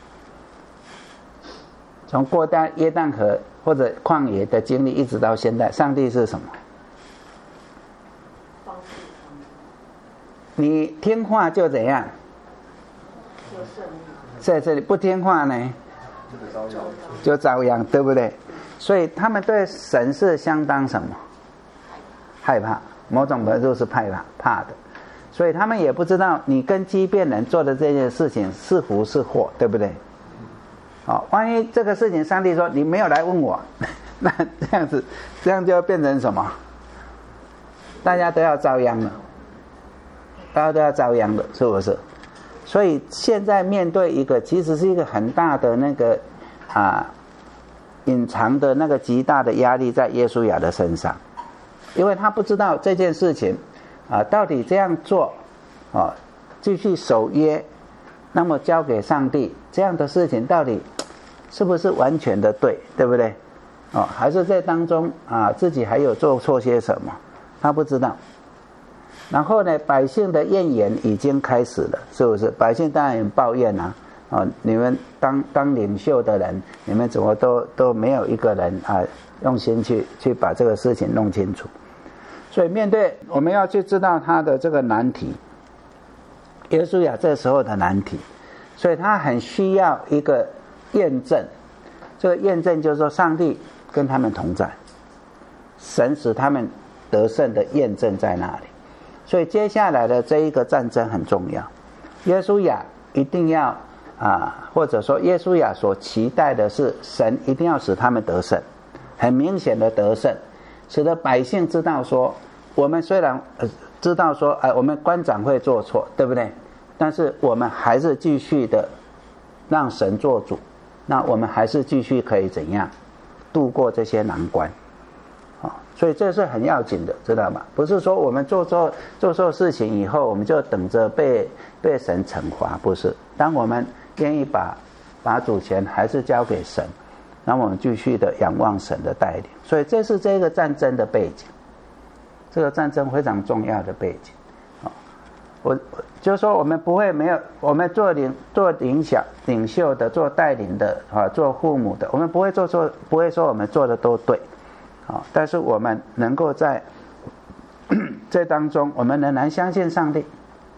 S1: 从过旦约旦河或者旷野的经历一直到现在，上帝是什么？你听话就怎样？在这里不听话呢，就遭殃，对不对？所以他们对神是相当什么？害怕，某种程度是害怕怕的。 所以他们也不知道你跟畸变人做的这件事情是福是祸，对不对？好，万一这个事情上帝说你没有来问我，那这样子，这样就要变成什么？大家都要遭殃了，大家都要遭殃了，是不是？所以现在面对一个其实是一个很大的那个啊隐藏的那个极大的压力在约书亚的身上，因为他不知道这件事情啊到底这样做啊继续守约，那么交给上帝这样的事情到底是不是完全的对，对不对？哦，还是在当中啊自己还有做错些什么，他不知道。然后呢，百姓的怨言已经开始了，是不是？百姓当然很抱怨啊，啊，你们当当领袖的人，你们怎么都都没有一个人啊用心去去把这个事情弄清楚？所以面对我们要去知道他的这个难题，约书亚这时候的难题，所以他很需要一个验证。这个验证就是说，上帝跟他们同在，神使他们得胜的验证在那里。所以接下来的这一个战争很重要，约书亚一定要啊，或者说约书亚所期待的是神一定要使他们得胜，很明显的得胜，使得百姓知道说，我们虽然、呃、知道说，哎、呃，我们官长会做错，对不对？但是我们还是继续的让神做主，那我们还是继续可以怎样度过这些难关。所以这是很要紧的，知道吗？不是说我们做错做错事情以后，我们就等着被被神惩罚，不是。当我们愿意把把主权还是交给神，那我们继续的仰望神的带领。所以这是这个战争的背景，这个战争非常重要的背景。我就是说，我们不会没有，我们做领做领小领袖的，做带领的啊，做父母的，我们不会做错，不会说我们做的都对。但是我们能够在这当中，我们仍然相信上帝。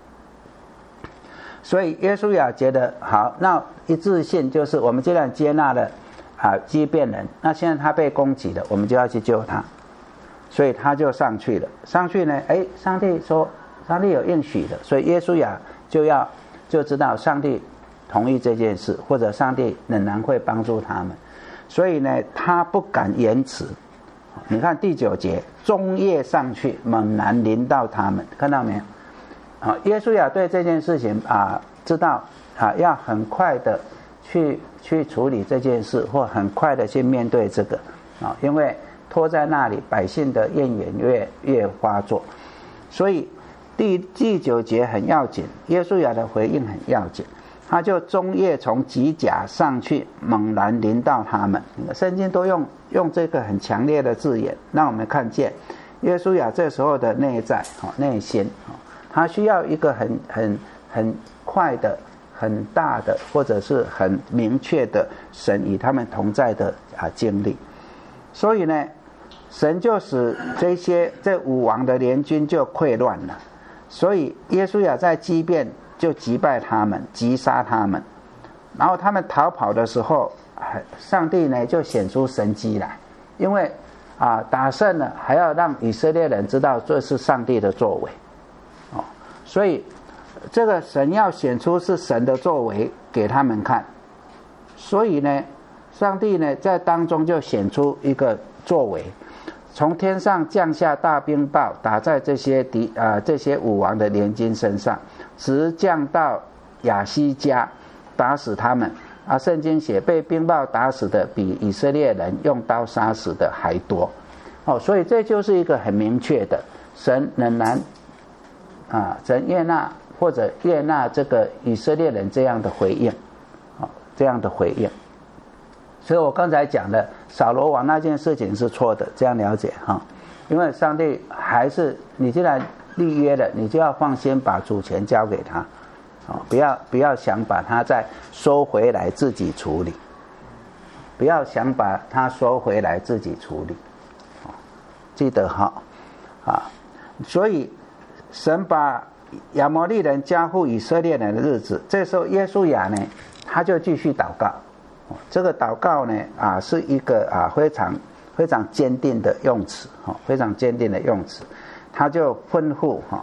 S1: 所以约书亚觉得好，那一致性就是我们既然接纳了啊畸变人，那现在他被攻击了，我们就要去救他。所以他就上去了，上去呢，哎，上帝说，上帝有应许的，所以约书亚就要就知道上帝同意这件事，或者上帝仍然会帮助他们。所以呢，他不敢延迟。你看第九节，中夜上去，猛然临到他们，看到没有？啊，约书亚对这件事情啊，知道啊，要很快的去去处理这件事，或很快的去面对这个啊，因为拖在那里，百姓的怨言越越发作，所以第第九节很要紧，约书亚的回应很要紧。他就中夜从吉甲上去，猛然临到他们。圣经都用用这个很强烈的字眼，让我们看见约书亚这时候的内在、内心，他需要一个很很很快的、很大的，或者是很明确的神与他们同在的啊经历。所以呢，神就使这些这五王的联军就溃乱了。所以约书亚在激变，就击败他们，击杀他们，然后他们逃跑的时候，上帝呢就显出神迹来，因为啊打胜了，还要让以色列人知道这是上帝的作为，哦，所以这个神要显出是神的作为给他们看，所以呢，上帝呢在当中就显出一个作为，从天上降下大冰雹，打在这些敌啊、呃、这些武王的联军身上。直降到亚西家，打死他们啊！圣经写被冰雹打死的比以色列人用刀杀死的还多哦，所以这就是一个很明确的神仍然啊，神悦纳或者悦纳这个以色列人这样的回应啊，这样的回应。所以我刚才讲的扫罗王那件事情是错的，这样了解哈，因为上帝还是你既然立约了，你就要放心把主权交给他，哦，不要不要想把他再收回来自己处理，不要想把他收回来自己处理，哦，记得哈啊，所以神把亚摩利人交付以色列人的日子，这时候约书亚呢，他就继续祷告，哦，这个祷告呢啊是一个啊非常非常坚定的用词，哦，非常坚定的用词。他就吩咐哈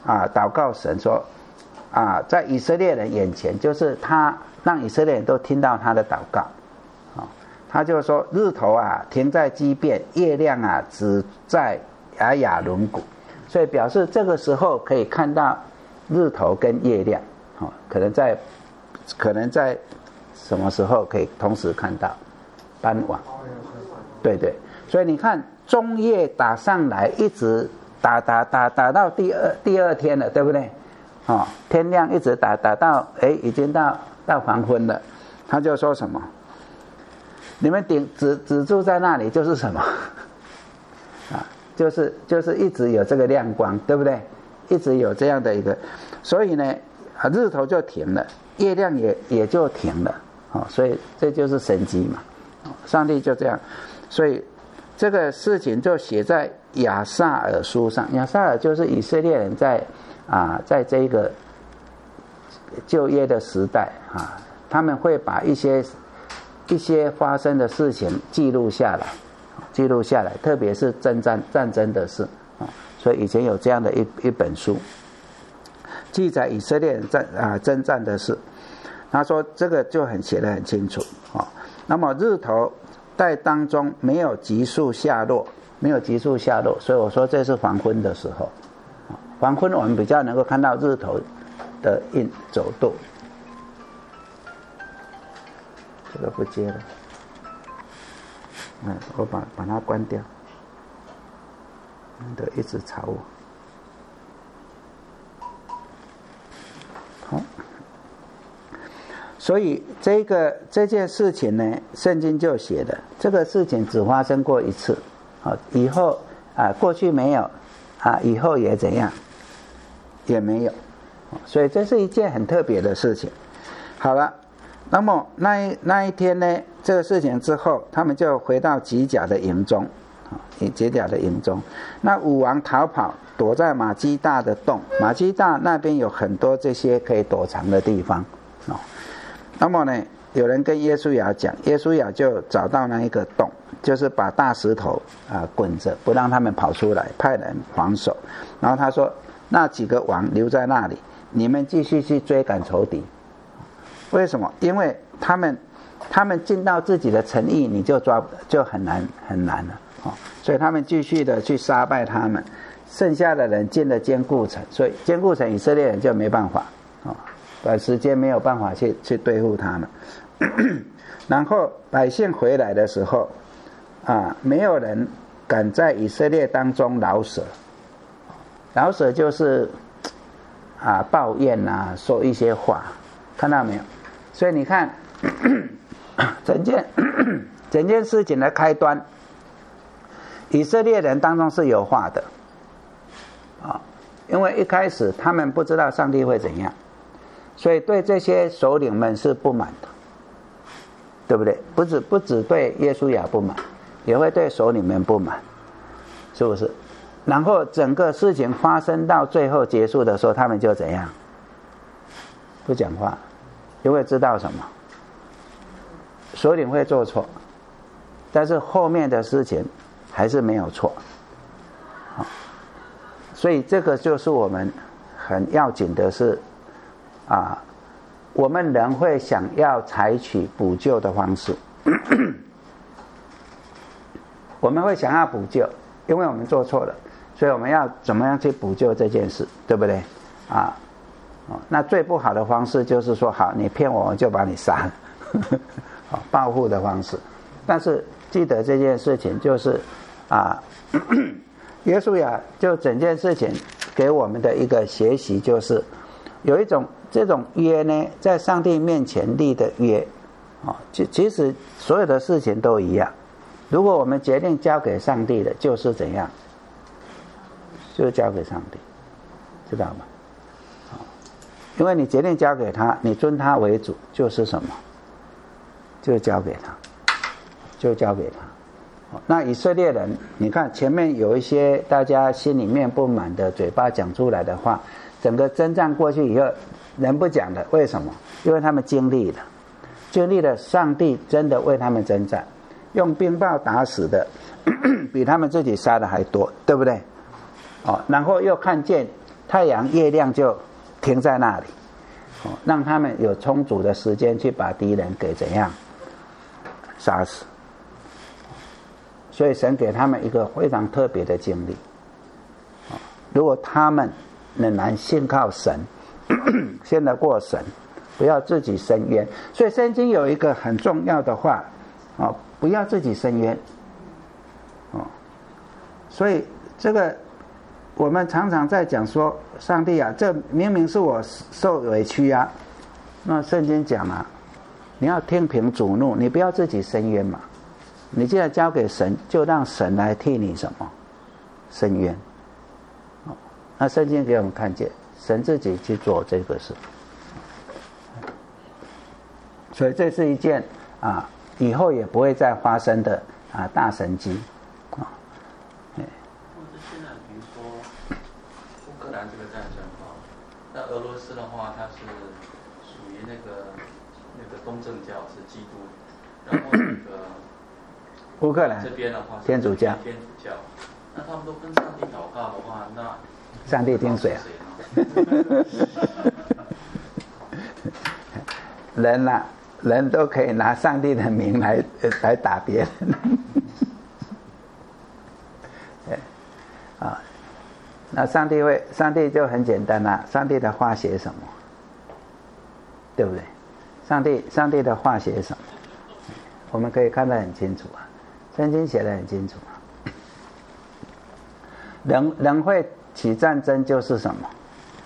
S1: 啊祷告神说啊，在以色列人眼前，就是他让以色列人都听到他的祷告啊，他就说日头啊停在基遍，月亮啊只在亚雅伦谷，所以表示这个时候可以看到日头跟月亮啊，可能在可能在什么时候可以同时看到傍晚，对对，所以你看中夜打上来，一直打打打打到第二第二天了，对不对？哦，天亮一直打打到哎，已经到到黄昏了。他就说什么？你们顶只只住在那里就是什么？啊，就是就是一直有这个亮光，对不对？一直有这样的一个，所以呢，日头就停了，月亮也也就停了。哦，所以这就是神迹嘛。上帝就这样，所以这个事情就写在亚萨尔书上。亚萨尔就是以色列人在啊，在这个旧约的时代啊，他们会把一些一些发生的事情记录下来，记录下来，特别是征战战争的事啊。所以以前有这样的一一本书，记载以色列人战啊征战的事。他说这个就很写得很清楚啊。那么日头在当中没有急速下落，没有急速下落，所以我说这是黄昏的时候。黄昏我们比较能够看到日头的运走动。这个不接了，嗯，我把把它关掉，你的一直吵我。好。所以这个这件事情呢，圣经就写的，这个事情只发生过一次，啊，以后啊，过去没有，啊，以后也怎样，也没有，所以这是一件很特别的事情。好了，那么那一那一天呢，这个事情之后，他们就回到吉甲的营中，啊，吉甲的营中，那武王逃跑，躲在马基大的洞，马基大那边有很多这些可以躲藏的地方，啊。那么呢，有人跟耶稣亚讲，耶稣亚就找到那一个洞，就是把大石头啊滚着，不让他们跑出来，派人防守。然后他说，那几个王留在那里，你们继续去追赶仇敌。为什么？因为他们他们进到自己的城邑，你就抓就很难很难了啊、哦。所以他们继续的去杀败他们，剩下的人进了坚固城，所以坚固城以色列人就没办法啊。哦，短时间没有办法去去对付他们，然后百姓回来的时候，啊，没有人敢在以色列当中饶舌，饶舌就是啊抱怨啊，说一些话，看到没有？所以你看，整件整件事情的开端，以色列人当中是有话的，啊，因为一开始他们不知道上帝会怎样。所以对这些首领们是不满的，对不对？不止不止对耶稣亚不满，也会对首领们不满，是不是？然后整个事情发生到最后结束的时候，他们就怎样？不讲话，因为知道什么？首领会做错，但是后面的事情还是没有错。好，所以这个就是我们很要紧的是。啊，我们人会想要采取补救的方式，我们会想要补救，因为我们做错了，所以我们要怎么样去补救这件事，对不对？啊，哦，那最不好的方式就是说，好，你骗我，我就把你杀了，好，报复的方式。但是记得这件事情就是啊，耶稣呀，就整件事情给我们的一个学习就是。有一种这种约呢，在上帝面前立的约，啊，其其实所有的事情都一样。如果我们决定交给上帝的，就是怎样，就交给上帝，知道吗？啊，因为你决定交给他，你尊他为主，就是什么，就交给他，就交给他。那以色列人，你看前面有一些大家心里面不满的，嘴巴讲出来的话。整个征战过去以后，人不讲的，为什么？因为他们经历了，经历了上帝真的为他们征战，用冰雹打死的，比他们自己杀的还多，对不对？哦，然后又看见太阳、月亮就停在那里，哦，让他们有充足的时间去把敌人给怎样杀死。所以神给他们一个非常特别的经历。如果他们仍然信靠神，信得过神，不要自己伸冤。所以圣经有一个很重要的话，哦，不要自己伸冤。哦，所以这个我们常常在讲说，上帝啊，这明明是我受委屈啊。那圣经讲啊，你要听凭主怒，你不要自己伸冤嘛。你既然交给神，就让神来替你什么伸冤。哦，那圣经给我们看见，神自己去做这个事。所以这是一件啊，以后也不会再发生的啊大神迹啊。
S9: 或者现在比如说乌克兰这个战争哈，那俄罗斯的话，它是属于那个那个东正教是基督，然后那个
S1: 乌克兰
S9: 这边的话是
S1: 天主教，
S9: 天主教，那他们都跟上帝祷告的话，那
S1: 上帝听谁啊？人啊，人都可以拿上帝的名来来打别人。啊，那上帝会，上帝就很简单啦、啊，上帝的话写什么，对不对？上帝上帝的话写什么，我们可以看得很清楚啊。圣经写得很清楚啊，人人会起战争就是什么？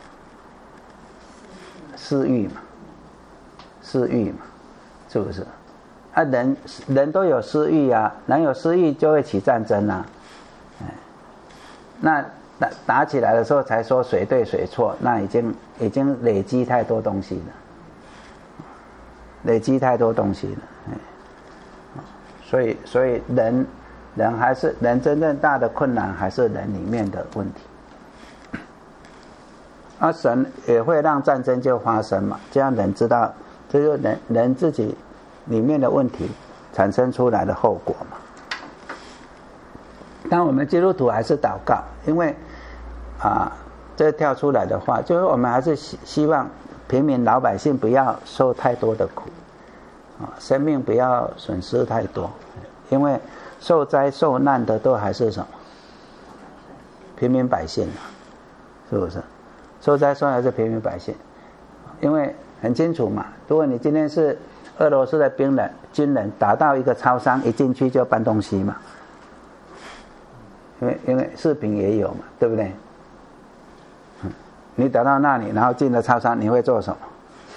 S1: 私欲嘛，私欲嘛，是不是？啊，人人都有私欲啊，人有私欲就会起战争啊。哎，那打打起来的时候才说谁对谁错，那已经已经累积太多东西了，累积太多东西了。哎，所以，所以人，人还是人真正大的困难，还是人里面的问题。啊，神也会让战争就发生嘛，这样人知道，这就是人人自己里面的问题产生出来的后果嘛。但我们基督徒还是祷告，因为啊，这跳出来的话，就是我们还是希希望平民老百姓不要受太多的苦。啊，生命不要损失太多，因为受灾受难的都还是什么平民百姓啊，是不是？受灾受难还是平民百姓，因为很清楚嘛。如果你今天是俄罗斯的兵人、军人，打到一个超商，一进去就搬东西嘛，因为因为视频也有嘛，对不对？嗯，你打到那里，然后进了超商，你会做什么？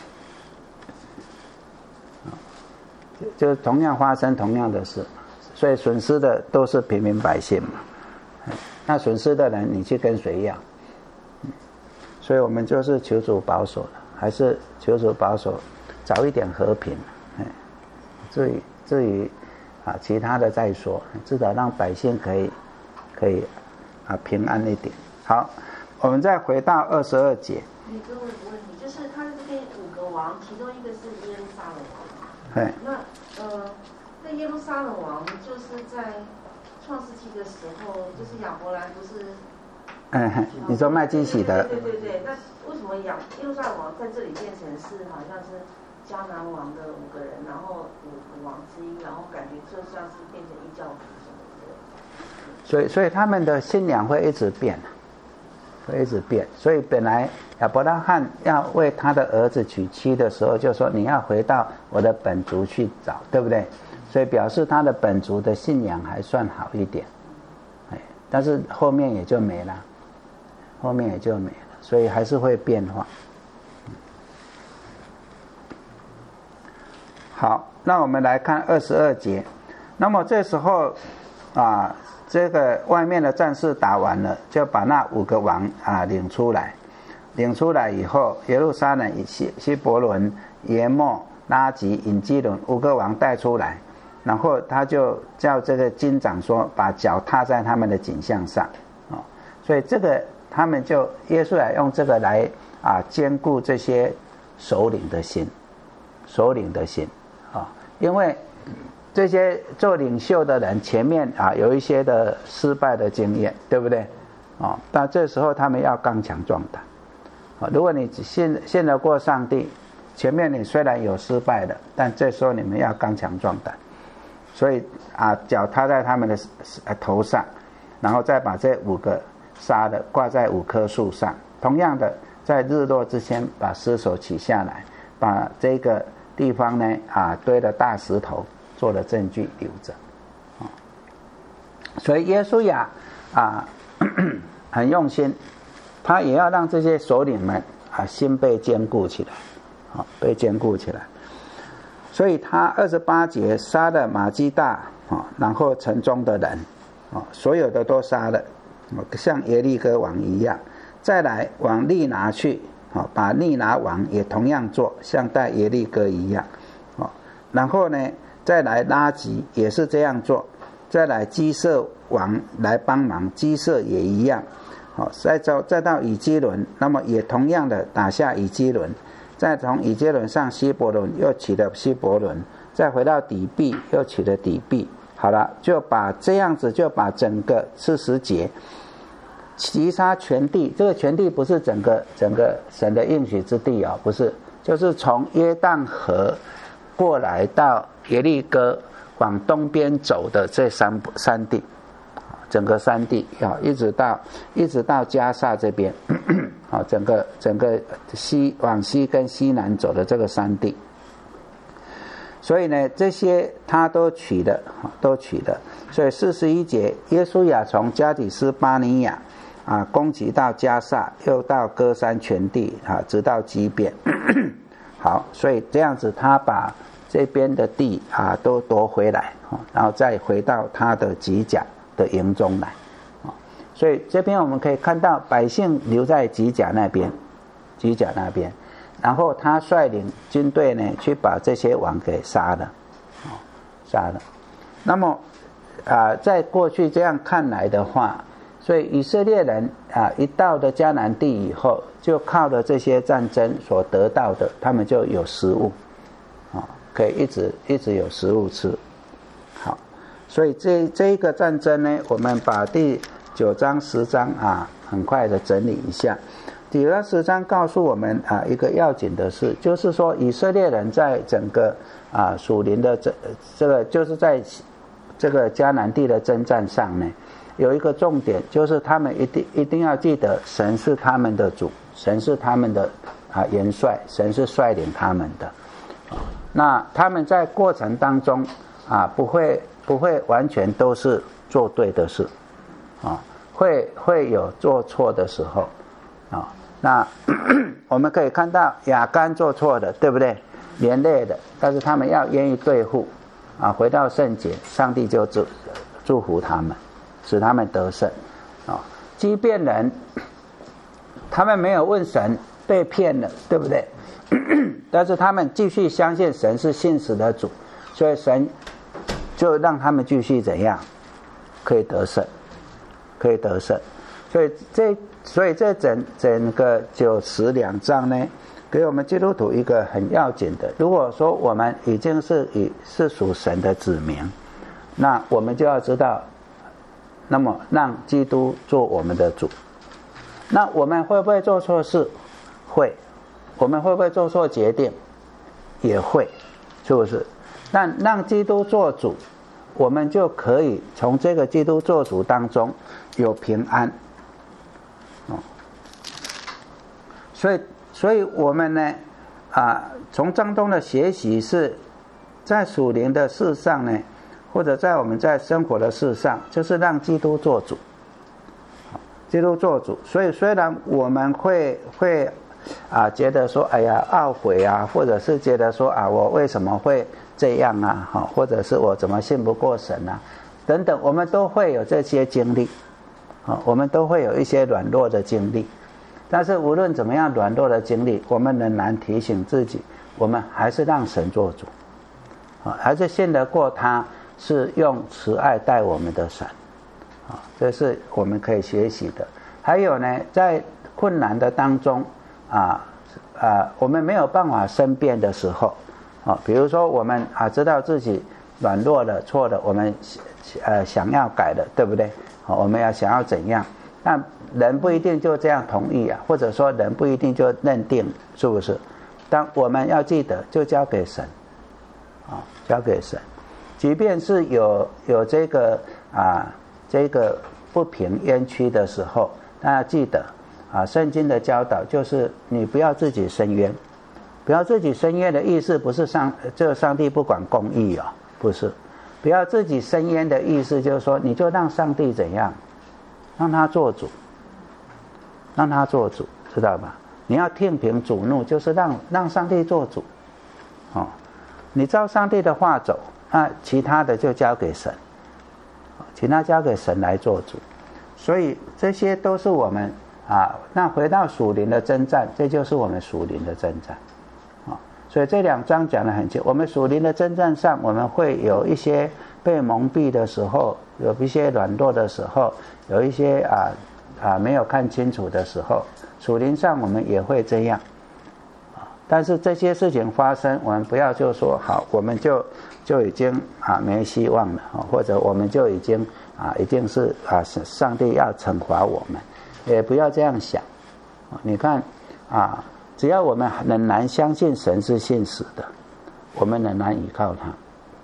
S1: 就同样发生同样的事，所以损失的都是平民百姓嘛。那损失的人，你去跟谁要？所以我们就是求主保守了，还是求主保守，早一点和平。至于至于啊其他的再说，至少让百姓可以可以啊平安一点。好，我们再回到二十二节。
S14: 你跟我有个问题，就是他这边五个王，其中一个是耶路撒冷王。
S1: 对。
S14: 那呃，那耶路撒冷王就是在创世纪的时候，就是亚伯兰不是？
S1: 嗯，你说麦基洗德。
S14: 对对对对，那为什么亚耶路撒冷王在这里变成是好像是迦南王的五个人，然后五个王之一，然后感觉就像是变成异教徒什么的。
S1: 所以，所以他们的信仰会一直变，会一直变。所以本来亚伯拉罕要为他的儿子娶妻的时候，就说你要回到我的本族去找，对不对？所以表示他的本族的信仰还算好一点，哎，但是后面也就没了，后面也就没了，所以还是会变化。好，那我们来看二十二节。那么这时候啊，这个外面的战事打完了，就把那五个王啊领出来。领出来以后，耶路撒冷、希希伯伦、耶莫、拉吉、隐基伦五个王带出来，然后他就叫这个军长说，把脚踏在他们的颈项上啊、哦。所以这个他们就耶稣来用这个来啊兼顾这些首领的心，首领的心啊、哦，因为这些做领袖的人前面啊有一些的失败的经验，对不对？ 哦，但这时候他们要刚强壮胆。哦，如果你信信得过上帝，前面你虽然有失败的，但这时候你们要刚强壮胆。所以啊，脚踏在他们的头上，然后再把这五个杀的挂在五棵树上。同样的，在日落之前把尸首取下来，把这个地方呢啊堆了大石头做了证据留着。啊，所以耶稣亚啊呵呵很用心，他也要让这些首领们啊心被坚固起来，啊被坚固起来。所以他二十八节杀了马基大啊，然后城中的人啊，所有的都杀了，像耶利哥王一样。再来往利拿去啊，把利拿王也同样做，像带耶利哥一样啊。然后呢，再来拉吉也是这样做。再来基色王来帮忙，基色也一样。好，再到再到以基伦，那么也同样的打下以基伦。再从以基伦上希伯伦，又取了希伯伦，再回到底壁，又取了底壁。好了，就把这样子，就把整个四十节击杀全地。这个全地不是整个整个神的应许之地啊、哦，不是，就是从约旦河过来到耶利哥往东边走的这三三地，整个山地啊，一直到一直到加萨这边。啊，整个整个西往西跟西南走的这个山地，所以呢，这些他都取了，都取了。所以四十一节，耶稣亚从加底斯巴尼亚啊攻击到加萨，又到歌山全地啊，直到基遍。好，所以这样子，他把这边的地啊都夺回来，然后再回到他的吉甲的营中来。所以这边我们可以看到，百姓留在吉甲那边，吉甲那边，然后他率领军队呢，去把这些王给杀了，杀了。那么啊，在过去这样看来的话，所以以色列人啊，一到了迦南地以后，就靠着这些战争所得到的，他们就有食物，啊，可以一直一直有食物吃。好，所以这这一个战争呢，我们把第九章十章啊，很快的整理一下。第九章十章告诉我们啊，一个要紧的事，就是说以色列人在整个啊属灵的这这个，就是在这个迦南地的征战上呢，有一个重点，就是他们一定一定要记得，神是他们的主，神是他们的啊元帅，神是率领他们的。那他们在过程当中啊，不会不会完全都是做对的事。啊，会会有做错的时候，啊，那我们可以看到亚干做错的，对不对？连累的，但是他们要愿意对付，啊，回到圣洁，上帝就祝祝福他们，使他们得胜，啊，基遍人，他们没有问神，被骗了，对不对？但是他们继续相信神是信实的主，所以神就让他们继续怎样，可以得胜。可以得胜，所以这所以这整整个九十两章呢，给我们基督徒一个很要紧的。如果说我们已经是以是属神的子民，那我们就要知道，那么让基督做我们的主。那我们会不会做错事？会。我们会不会做错决定？也会，是不是？但让基督做主，我们就可以从这个基督做主当中有平安，哦，所以，所以我们呢，啊，从当中的学习是，在属灵的事上呢，或者在我们在生活的事上，就是让基督做主，基督做主。所以，虽然我们会会啊觉得说，哎呀，懊悔啊，或者是觉得说啊，我为什么会这样啊，哈，或者是我怎么信不过神啊，等等，我们都会有这些经历。啊，我们都会有一些软弱的经历，但是无论怎么样软弱的经历，我们仍然提醒自己，我们还是让神做主，啊，还是信得过他是用慈爱待我们的神，啊，这是我们可以学习的。还有呢，在困难的当中，啊啊，我们没有办法申辩的时候，啊，比如说我们啊知道自己软弱了、错了，我们呃想要改的，对不对？我们要想要怎样？ 但人不一定就这样同意啊，或者说人不一定就认定，是不是？但我们要记得，就交给神，啊，交给神。即便是有有这个啊这个不平冤屈的时候，大家记得啊，圣经的教导就是你不要自己伸冤，不要自己伸冤的意思不是上这个上帝不管公义哦，不是，不要自己伸冤的意思就是说你就让上帝怎样，让他做主，让他做主，知道吧？你要听凭主怒，就是让让上帝做主，哦，你照上帝的话走。那其他的就交给神，其他交给神来做主，所以这些都是我们啊。那回到属灵的征战，这就是我们属灵的征战啊。所以这两章讲得很清，我们属灵的征战上，我们会有一些被蒙蔽的时候，有一些软弱的时候，有一些啊啊没有看清楚的时候，属灵上我们也会这样啊。但是这些事情发生，我们不要就说好，我们就。就已经啊没希望了，或者我们就已经啊一定是啊上帝要惩罚我们，也不要这样想。你看啊，只要我们仍然相信神是信实的，我们仍然依靠他，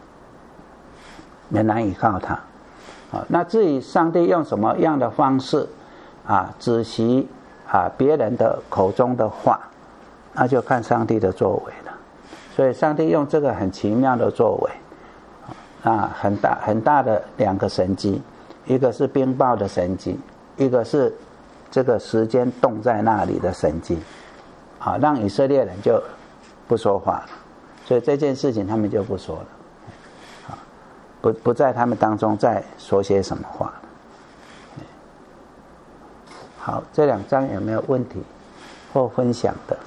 S1: 仍然依靠他。啊，那至于上帝用什么样的方式啊止息啊别人的口中的话，那就看上帝的作为了。所以上帝用这个很奇妙的作为啊，很大很大的两个神迹，一个是冰雹的神迹，一个是这个时间冻在那里的神迹啊，让以色列人就不说话了，所以这件事情他们就不说了啊，不不在他们当中再说些什么话。好，这两章有没有问题或分享的？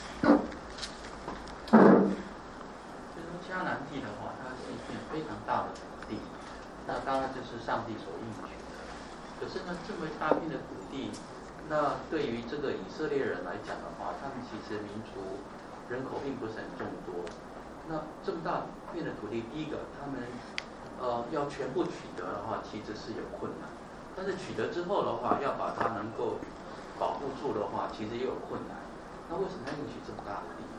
S9: 当然这是上帝所应许的，可是呢，这么大片的土地，那对于这个以色列人来讲的话，他们其实民族人口并不是很众多。那这么大片的土地，第一个，他们呃要全部取得的话，其实是有困难；但是取得之后的话，要把它能够保护住的话，其实也有困难。那为什么要应许这么大的地？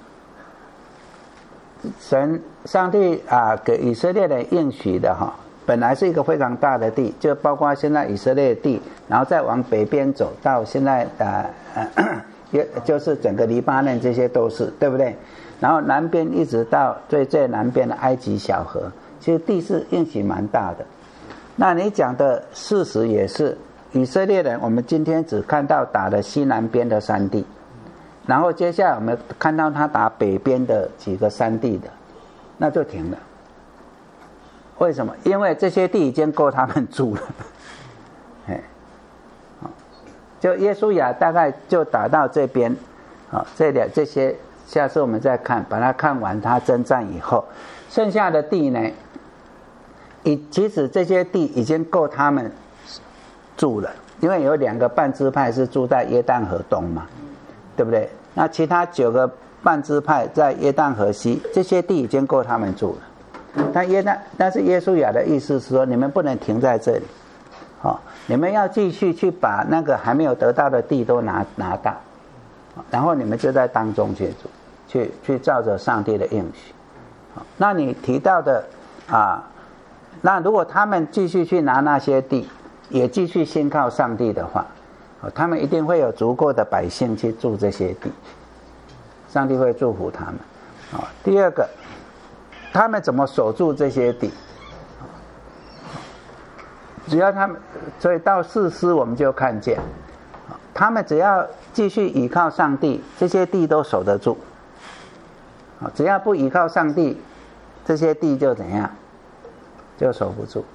S1: 神上帝啊，给以色列人应许的哈。本来是一个非常大的地，就包括现在以色列地，然后再往北边走到现在呃呃，也就是整个黎巴嫩，这些都是对不对？然后南边一直到最最南边的埃及小河，其实地是应许蛮大的。那你讲的事实也是，以色列人我们今天只看到打了西南边的山地，然后接下来我们看到他打北边的几个山地的，那就停了。为什么？因为这些地已经够他们住了。哎，就约书亚大概就打到这边，啊，这两这些，下次我们再看，把它看完，他征战以后，剩下的地呢，已其实这些地已经够他们住了，因为有两个半支派是住在约旦河东嘛，对不对？那其他九个半支派在约旦河西，这些地已经够他们住了。但耶但但是约书亚的意思是说，你们不能停在这里，哦，你们要继续去把那个还没有得到的地都拿拿到，然后你们就在当中去做，去去照着上帝的应许。那你提到的啊，那如果他们继续去拿那些地，也继续信靠上帝的话，他们一定会有足够的百姓去住这些地，上帝会祝福他们。啊，第二个。他们怎么守住这些地？只要他们，所以到士师我们就看见，他们只要继续依靠上帝，这些地都守得住。只要不依靠上帝，这些地就怎样，就守不住。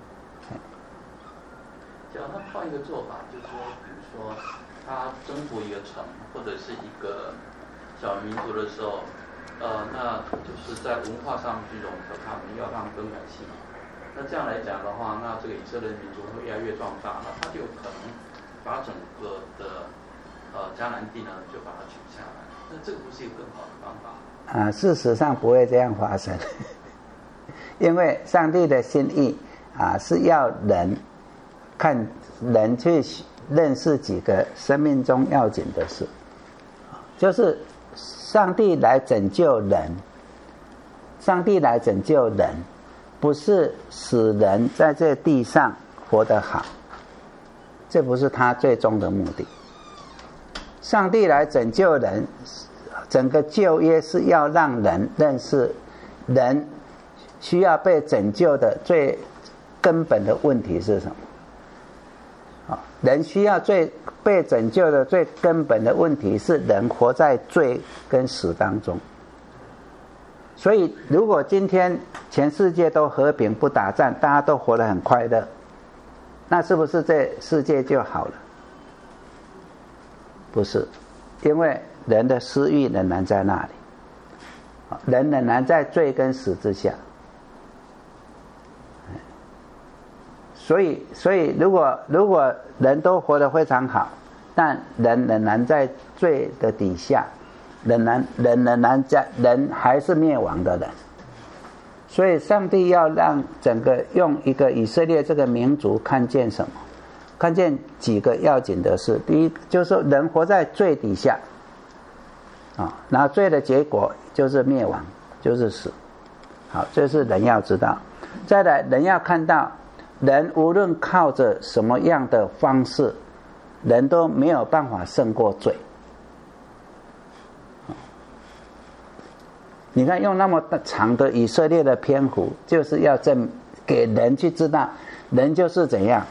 S9: 假如他换一个做法，就是说，比如说他征服一个城或者是一个小民族的时候。呃，那就是在文化上去融合他们，要让更改性。那这样来讲的话，那这个以色列民族会越来越壮大，那他就可能把整个的呃迦南地呢就把它取下来。那这个不是一个更好的方法？
S1: 啊，事实上不会这样发生，因为上帝的心意啊是要人看人去认识几个生命中要紧的事，就是上帝来拯救人，上帝来拯救人，不是使人在这地上活得好，这不是他最终的目的。上帝来拯救人，整个旧约是要让人认识人需要被拯救的最根本的问题是什么？人需要最被拯救的最根本的问题是人活在罪跟死当中。所以如果今天全世界都和平不打仗，大家都活得很快乐，那是不是这世界就好了？不是，因为人的私欲仍然在那里，人仍然在罪跟死之下。所以，所以如果如果人都活得非常好，但人仍然在罪的底下，仍然人仍然在人还是灭亡的人。所以，上帝要让整个用一个以色列这个民族看见什么？看见几个要紧的事。第一，就是说人活在罪底下，啊，然后罪的结果就是灭亡，就是死。好，这是人要知道。再来，人要看到。人无论靠着什么样的方式，人都没有办法胜过罪。你看，用那么长的以色列的篇幅，就是要证给人去知道，人就是怎样，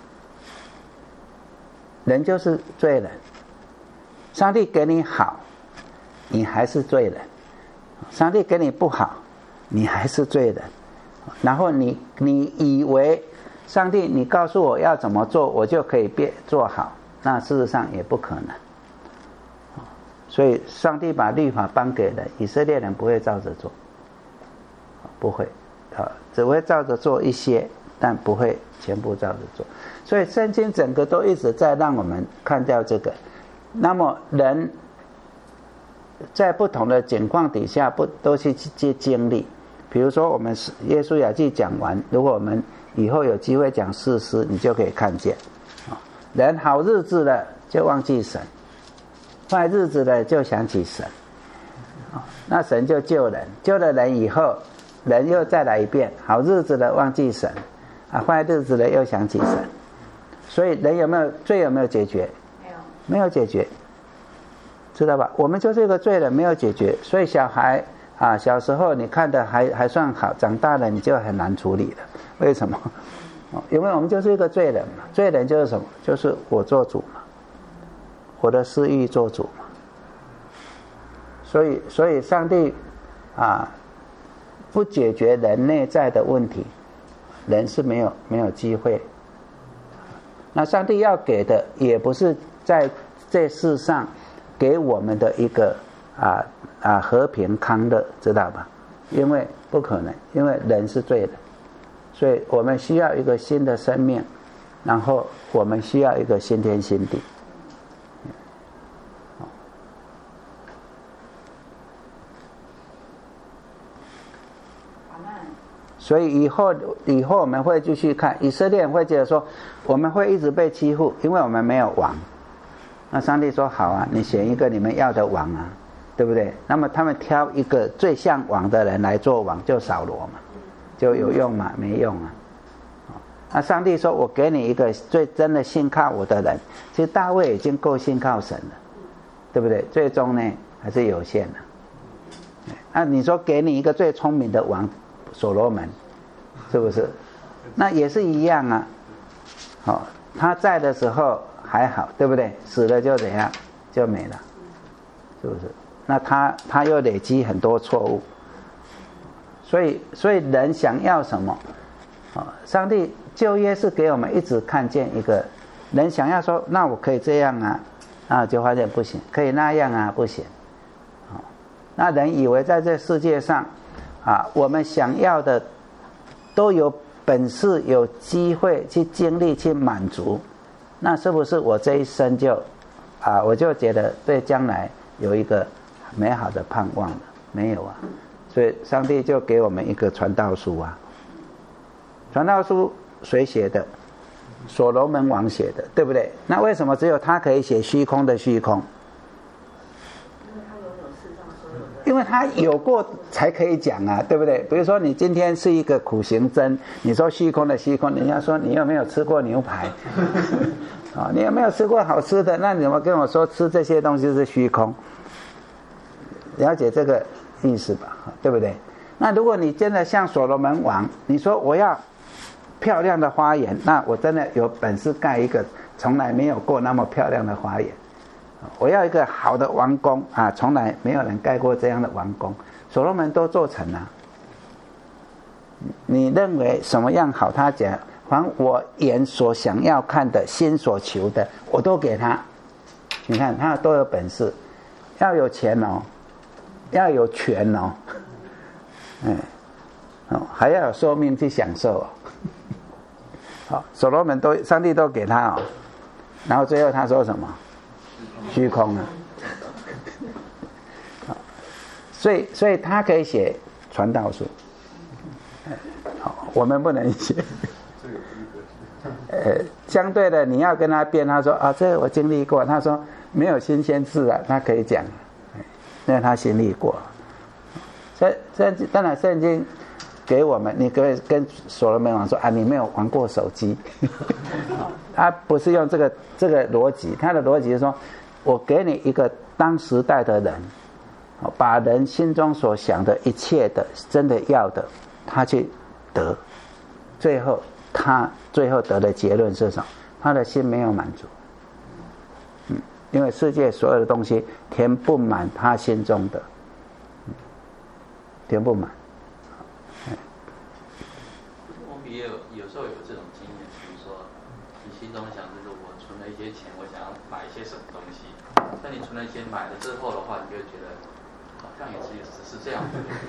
S1: 人就是罪人。上帝给你好，你还是罪人；上帝给你不好，你还是罪人。然后你你以为上帝你告诉我要怎么做，我就可以变做好，那事实上也不可能。所以上帝把律法颁给人，以色列人不会照着做，不会，只会照着做一些，但不会全部照着做。所以圣经整个都一直在让我们看到这个。那么人在不同的境况底下，不都去去经历。比如说我们耶稣雅记讲完，如果我们以后有机会讲士师，你就可以看见，人好日子了就忘记神，坏日子了就想起神，那神就救人，救了人以后，人又再来一遍，好日子了忘记神，啊，坏日子了又想起神。所以人有没有罪有没有解决？没有，没有解决，知道吧？我们就是一个罪人，没有解决。所以小孩啊，小时候你看的还还算好，长大了你就很难处理了。为什么？因为我们就是一个罪人嘛。罪人就是什么？就是我做主嘛，我的私欲做主嘛。所以，所以上帝啊，不解决人内在的问题，人是没有没有机会。那上帝要给的，也不是在这世上给我们的一个啊。啊，和平康乐，知道吧？因为不可能，因为人是罪人，所以我们需要一个新的生命，然后我们需要一个新天新地。所以以后以后我们会继续看，以色列人会觉得说，我们会一直被欺负，因为我们没有王。那上帝说好啊，你选一个你们要的王啊。对不对？那么他们挑一个最像王的人来做王，就扫罗嘛，就有用嘛？没用啊！那上帝说：“我给你一个最真的信靠我的人。”其实大卫已经够信靠神了，对不对？最终呢，还是有限的。那你说给你一个最聪明的王，所罗门，是不是？那也是一样啊。好、哦，他在的时候还好，对不对？死了就怎样，就没了，是不是？那他他又累积很多错误，所以所以人想要什么？啊，上帝旧约是给我们一直看见一个人想要说，那我可以这样啊，啊就发现不行，可以那样啊不行。啊，那人以为在这世界上啊，我们想要的都有本事、有机会去经历、去满足，那是不是我这一生就啊，我就觉得对将来有一个美好的盼望了？没有啊，所以上帝就给我们一个传道书啊。传道书谁写的？ 所罗门王写的，对不对？那为什么只有他可以写虚空的虚空？因为他有过才可以讲啊，对不对？比如说你今天是一个苦行僧，你说虚空的虚空，人家说你有没有吃过牛排？啊、哦，你有没有吃过好吃的？那你怎么跟我说吃这些东西是虚空？了解这个意思吧，对不对？那如果你真的像所罗门王，你说我要漂亮的花园，那我真的有本事盖一个从来没有过那么漂亮的花园。我要一个好的王宫啊，从来没有人盖过这样的王宫，所罗门都做成了。你认为什么样好？他讲，凡我眼所想要看的，心所求的，我都给他。你看他多有本事，要有钱哦，要有权哦，嗯，哦，还要有寿命去享受哦。好，所罗门都上帝都给他哦，然后最后他说什么？虚空啊，所以所以他可以写传道书，好，我们不能写。呃，相对的，你要跟他辩，他说啊，这个我经历过，他说没有新鲜事啊，他可以讲，因为他经历过。所以圣当然圣经给我们，你可以跟所罗门王说啊，你没有玩过手机，他不是用这个这个逻辑，他的逻辑是说。我给你一个当时代的人，把人心中所想的一切的真的要的，他去得，最后他最后得的结论是什么？他的心没有满足，嗯，因为世界所有的东西填不满他心中的，嗯、填不满。
S9: 我们也有有时候有这种经验，比如说你心中想就是我存了一些钱，我想要买一些什么东西。那你存了钱买了之后的话，你就会觉得好像也是只是这样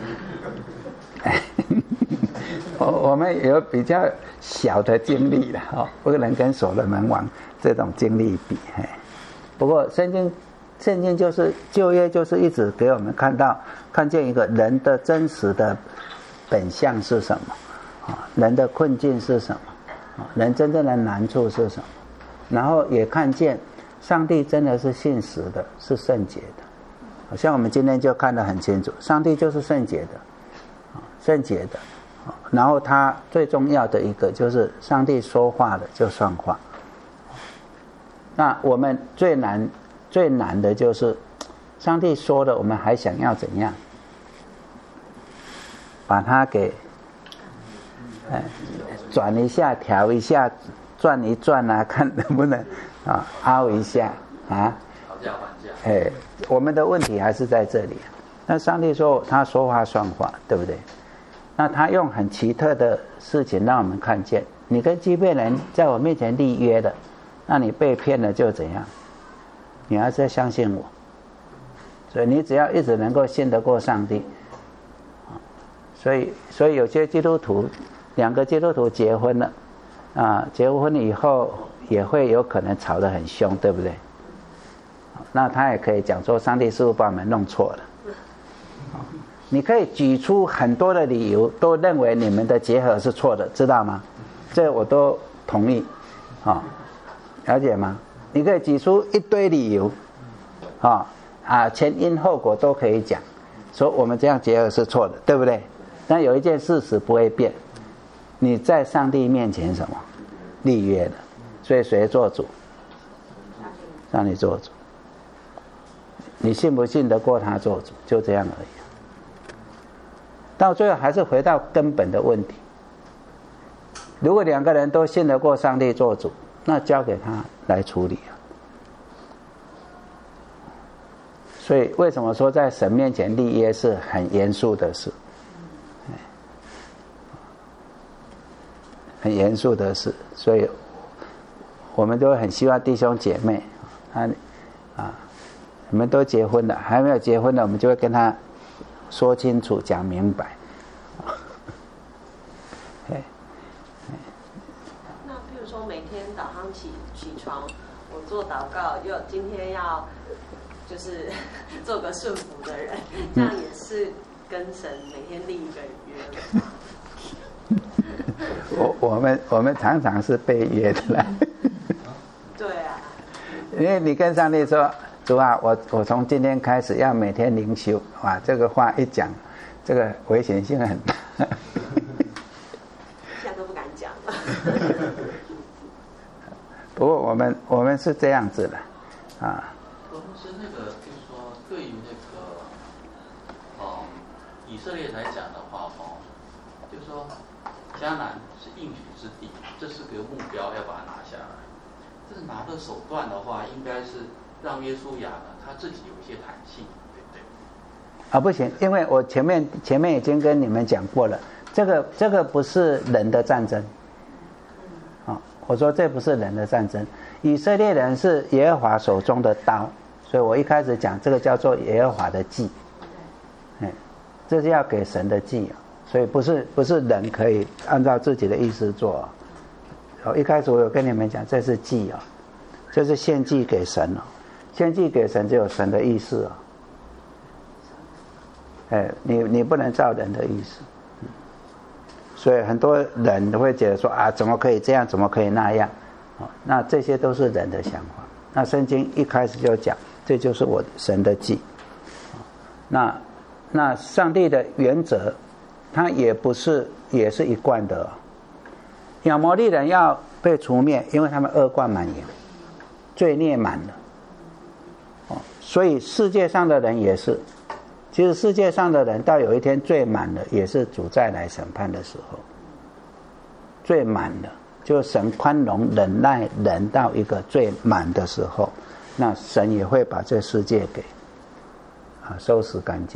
S1: 的。我我们有比较小的经历了哦，不能跟所罗门王这种经历比。不过圣经圣经就是旧约，就是一直给我们看到看见一个人的真实的本相是什么啊，人的困境是什么啊，人真正的难处是什么，然后也看见。上帝真的是信实的，是圣洁的，好像我们今天就看得很清楚，上帝就是圣洁的，圣洁的。然后他最重要的一个就是上帝说话了就算话。那我们最难最难的就是上帝说的，我们还想要怎样把它给哎转一下、调一下、转一转啊，看能不能。啊，凹一下啊，
S9: 讨价还价。
S1: 哎，我们的问题还是在这里。那上帝说他说话算话，对不对？那他用很奇特的事情让我们看见，你跟基遍人在我面前立约的，那你被骗了就怎样？你还是要相信我。所以你只要一直能够信得过上帝，所以所以有些基督徒，两个基督徒结婚了，啊，结婚以后。也会有可能吵得很凶，对不对？那他也可以讲说，上帝师傅把我们弄错了。你可以举出很多的理由，都认为你们的结合是错的，知道吗？这我都同意，啊，了解吗？你可以举出一堆理由，啊啊，前因后果都可以讲，说我们这样结合是错的，对不对？但有一件事实不会变，你在上帝面前什么立约了。所以谁做主？让你做主。你信不信得过他做主？就这样而已。到最后还是回到根本的问题。如果两个人都信得过上帝做主，那交给他来处理啊。所以为什么说在神面前立约是很严肃的事？很严肃的事，所以。我们都很希望弟兄姐妹啊啊，你们都结婚了，还没有结婚的，我们就会跟他说清楚、讲明白。
S3: 那比如说每天早上起起床，我做祷告，又今天要就是做个顺服的人，这样也是跟神每天立一个约吗？
S1: 我我们我们常常是被约的啦。
S3: 对啊，
S1: 因为你跟上帝说，主啊，我我从今天开始要每天灵修，哇，这个话一讲，这个危险性很大。
S3: 现在都不敢讲了。
S1: 不过我们我们是这样子的，啊。
S9: 我们是那个，就是说，对于那个，哦、嗯，以色列来讲的话，哦，就是说，迦南是应许之地，这是个目标，要把它拿下来。这是拿的手段的话，应该是让约书亚呢他自己有一些弹性，对不对？
S1: 啊，不行，因为我前面前面已经跟你们讲过了，这个这个不是人的战争。啊，我说这不是人的战争，以色列人是耶和华手中的刀，所以我一开始讲这个叫做耶和华的祭，哎，这是要给神的祭啊，所以不是不是人可以按照自己的意思做啊。好，一开始我有跟你们讲，这是祭啊，这是献祭给神哦，献祭给神只有神的意思啊，哎，你你不能照人的意思。所以很多人都会觉得说啊，怎么可以这样，怎么可以那样，哦，那这些都是人的想法。那圣经一开始就讲，这就是我神的祭。那那上帝的原则，它也不是也是一贯的，哦。亚摩利人要被除灭，因为他们恶贯满盈，罪孽满了。哦，所以世界上的人也是。其实世界上的人到有一天最满了，也是主再来审判的时候，最满了，就神宽容忍耐人到一个最满的时候，那神也会把这世界给啊收拾干净。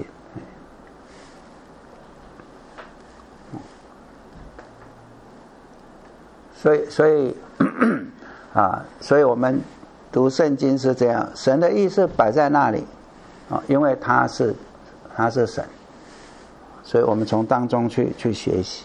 S1: 所以，所以啊，所以我们读圣经是这样，神的意思摆在那里啊，因为他是。他是神，所以我们从当中去去学习。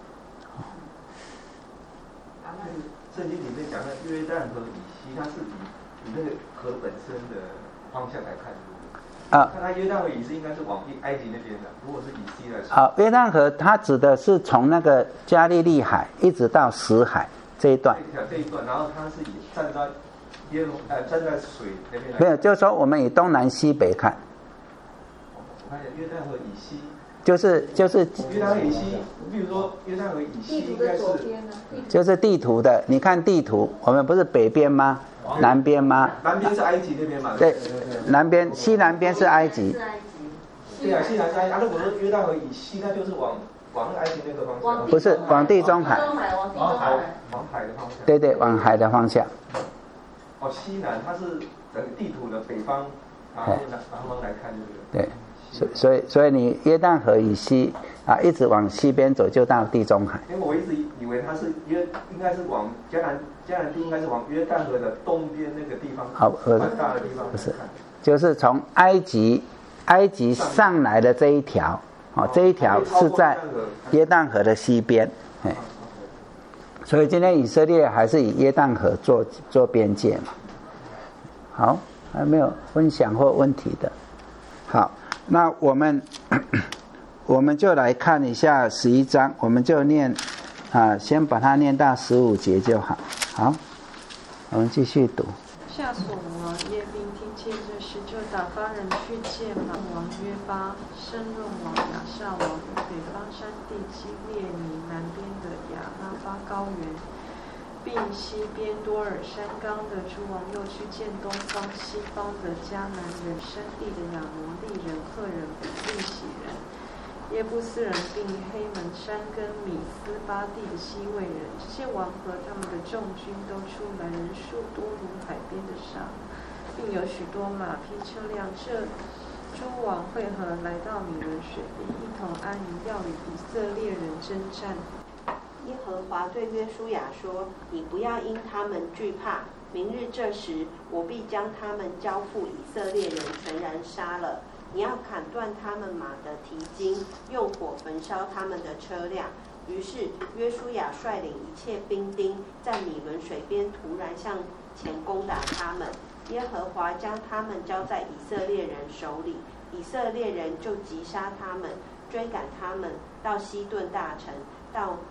S8: 圣经里面讲的约旦河以西，它是以以那个河本身的方向来看，啊，看它约旦河以西应该是往埃及那边的，如果是以西来说。
S1: 啊，约旦河它指的是从那个加利利海一直到死海这一段。
S8: 这一段，然后它是以站在耶路呃站在水那边来。
S1: 没有，就是说我们以东南西北看。
S8: 约旦河以西，
S1: 就是就是
S8: 约旦河以西，比如说约旦河以西应该是，
S1: 就是地图的，你看地图，我们不是北边吗？南边吗？
S8: 南边是埃及那边嘛？
S1: 对，南边西南边是埃及。
S8: 对啊，西南是埃及。啊，如果说约旦河以西，那就是往往埃及那个方向。
S1: 不是，往地中海。
S8: 往海，往海的方向。
S1: 对对，往海的方向。
S8: 哦，西南它是整个地图的北方，然后南南方来看这个。对。
S1: 所所以所以你约旦河以西啊，一直往西边走就到地中海。
S8: 因为我一直以为它是约，应该是往迦南迦南地应该是往约旦河的东边那个地方，好，蛮大的地方。
S1: 不是，就是从埃及埃及上来的这一条，哦，这一条是在约旦河的西边，哎，所以今天以色列还是以约旦河做做边界嘛。好，还没有分享或问题的，好。那我们我们就来看一下十一章，我们就念啊，先把它念到十五节就好。好，我们继续读。
S2: 夏所王耶宾听见这事，就打发人去见马王约巴、申论王亚萨王与北方山地基列尼南边的亚拉巴高原，并西边多尔山冈的诸王，又去见东方、西方的迦南人、山地的亚摩利人、赫人、比利洗人、耶布斯人，并黑门山跟米斯巴地的西魏人。这些王和他们的众军都出来，人数多如海边的沙，并有许多马匹车辆。这诸王会合，来到米伦水边，一同安营，要与以色列人征战。
S3: 耶和华对约书亚说：“你不要因他们惧怕，明日这时，我必将他们交付以色列人，全然杀了。你要砍断他们马的蹄筋，用火焚烧他们的车辆。”于是约书亚率领一切兵丁，在米伦水边突然向前攻打他们。耶和华将他们交在以色列人手里，以色列人就击杀他们，追赶他们到西顿大城，到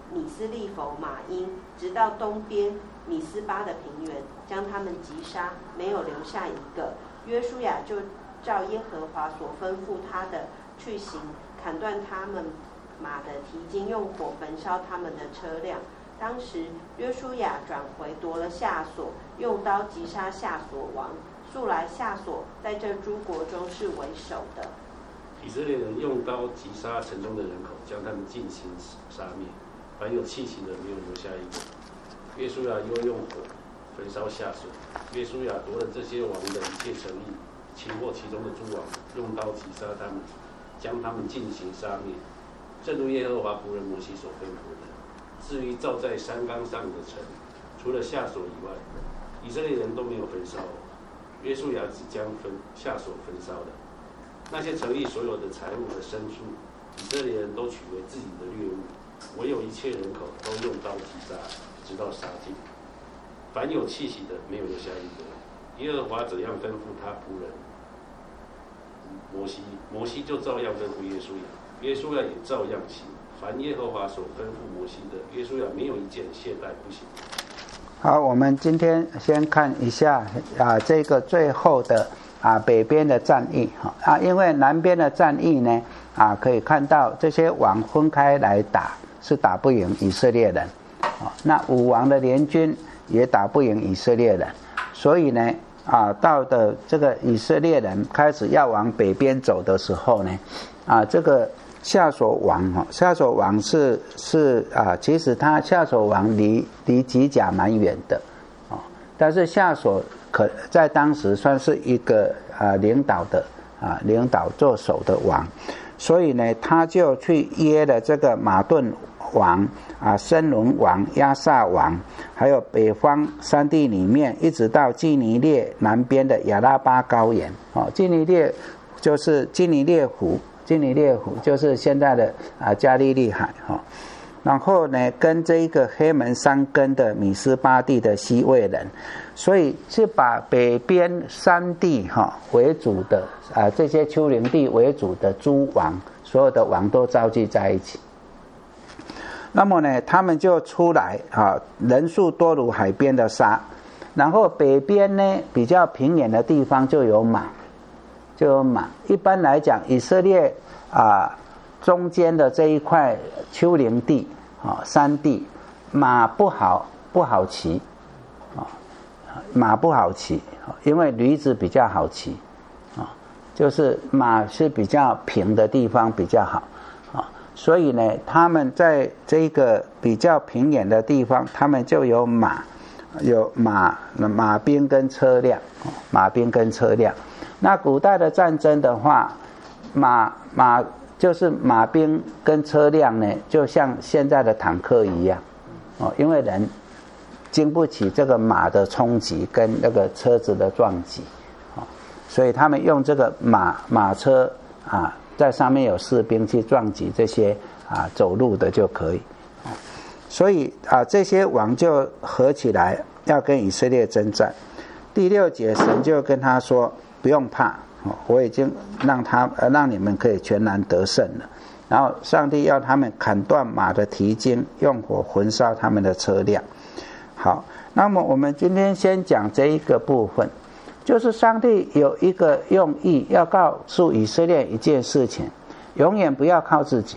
S3: 米斯利弗马因，直到东边米斯巴的平原，将他们击杀，没有留下一个。约书亚就照耶和华所吩咐他的去行，砍断他们马的蹄筋，用火焚烧他们的车辆。当时约书亚转回夺了夏所，用刀击杀夏所王。素来夏所在这诸国中是为首的。
S4: 以色列人用刀击杀城中的人口，将他们尽行杀灭，凡有气息的没有留下一个。约书亚又用火焚烧夏所。约书亚夺了这些王的一切城邑，擒获其中的诸王，用刀击杀他们，将他们尽行杀灭，正如耶和华仆人摩西所吩咐的。至于造在山冈上的城，除了夏所以外，以色列人都没有焚烧。约书亚只将焚夏所焚烧的。那些城邑所有的财物和牲畜，以色列人都取为自己的掠物，唯有一切人口都用刀击杀，直到杀尽。凡有气息的，没有留下一个。耶和华怎样吩咐他仆人摩西，摩西就照样吩咐约书亚，约书亚也照样行。凡耶和华所吩咐摩西的，约书亚没有一件懈怠不行。
S1: 好，我们今天先看一下啊，这个最后的啊北边的战役哈啊，因为南边的战役呢啊，可以看到这些王分开来打是打不赢以色列人啊，那五王的联军也打不赢以色列人，所以呢啊，到的这个以色列人开始要往北边走的时候呢啊，这个夏所王哈，夏所王是是啊，其实他夏所王离离吉甲蛮远的啊，但是夏所可在当时算是一个啊领导的啊领导做首的王，所以呢，他就去约了这个马顿王啊、申伦王、亚萨王，还有北方山地里面，一直到基尼列南边的亚拉巴高原啊，基尼列就是基尼列湖。基尼列湖就是现在的啊加利利海哈，然后呢跟这一个黑门山根的米斯巴地的西魏人，所以是把北边山地哈为主的啊这些丘陵地为主的诸王，所有的王都召集在一起。那么呢，他们就出来啊，人数多如海边的沙，然后北边呢比较平原的地方就有马。就有马，一般来讲，以色列啊中间的这一块丘陵地啊山地，马不好不好骑啊，马不好骑，因为驴子比较好骑啊，就是马是比较平的地方比较好啊，所以呢，他们在这个比较平原的地方，他们就有马，有马马兵跟车辆，马兵跟车辆。那古代的战争的话，马马就是马兵跟车辆呢，就像现在的坦克一样，哦，因为人经不起这个马的冲击跟那个车子的撞击，哦，所以他们用这个马马车啊，在上面有士兵去撞击这些啊走路的就可以，哦，所以啊这些王就合起来要跟以色列征战。第六节神就跟他说，不用怕，我已经让他呃让你们可以全然得胜了。然后上帝要他们砍断马的蹄筋，用火焚烧他们的车辆。好，那么我们今天先讲这一个部分，就是上帝有一个用意，要告诉以色列一件事情，永远不要靠自己，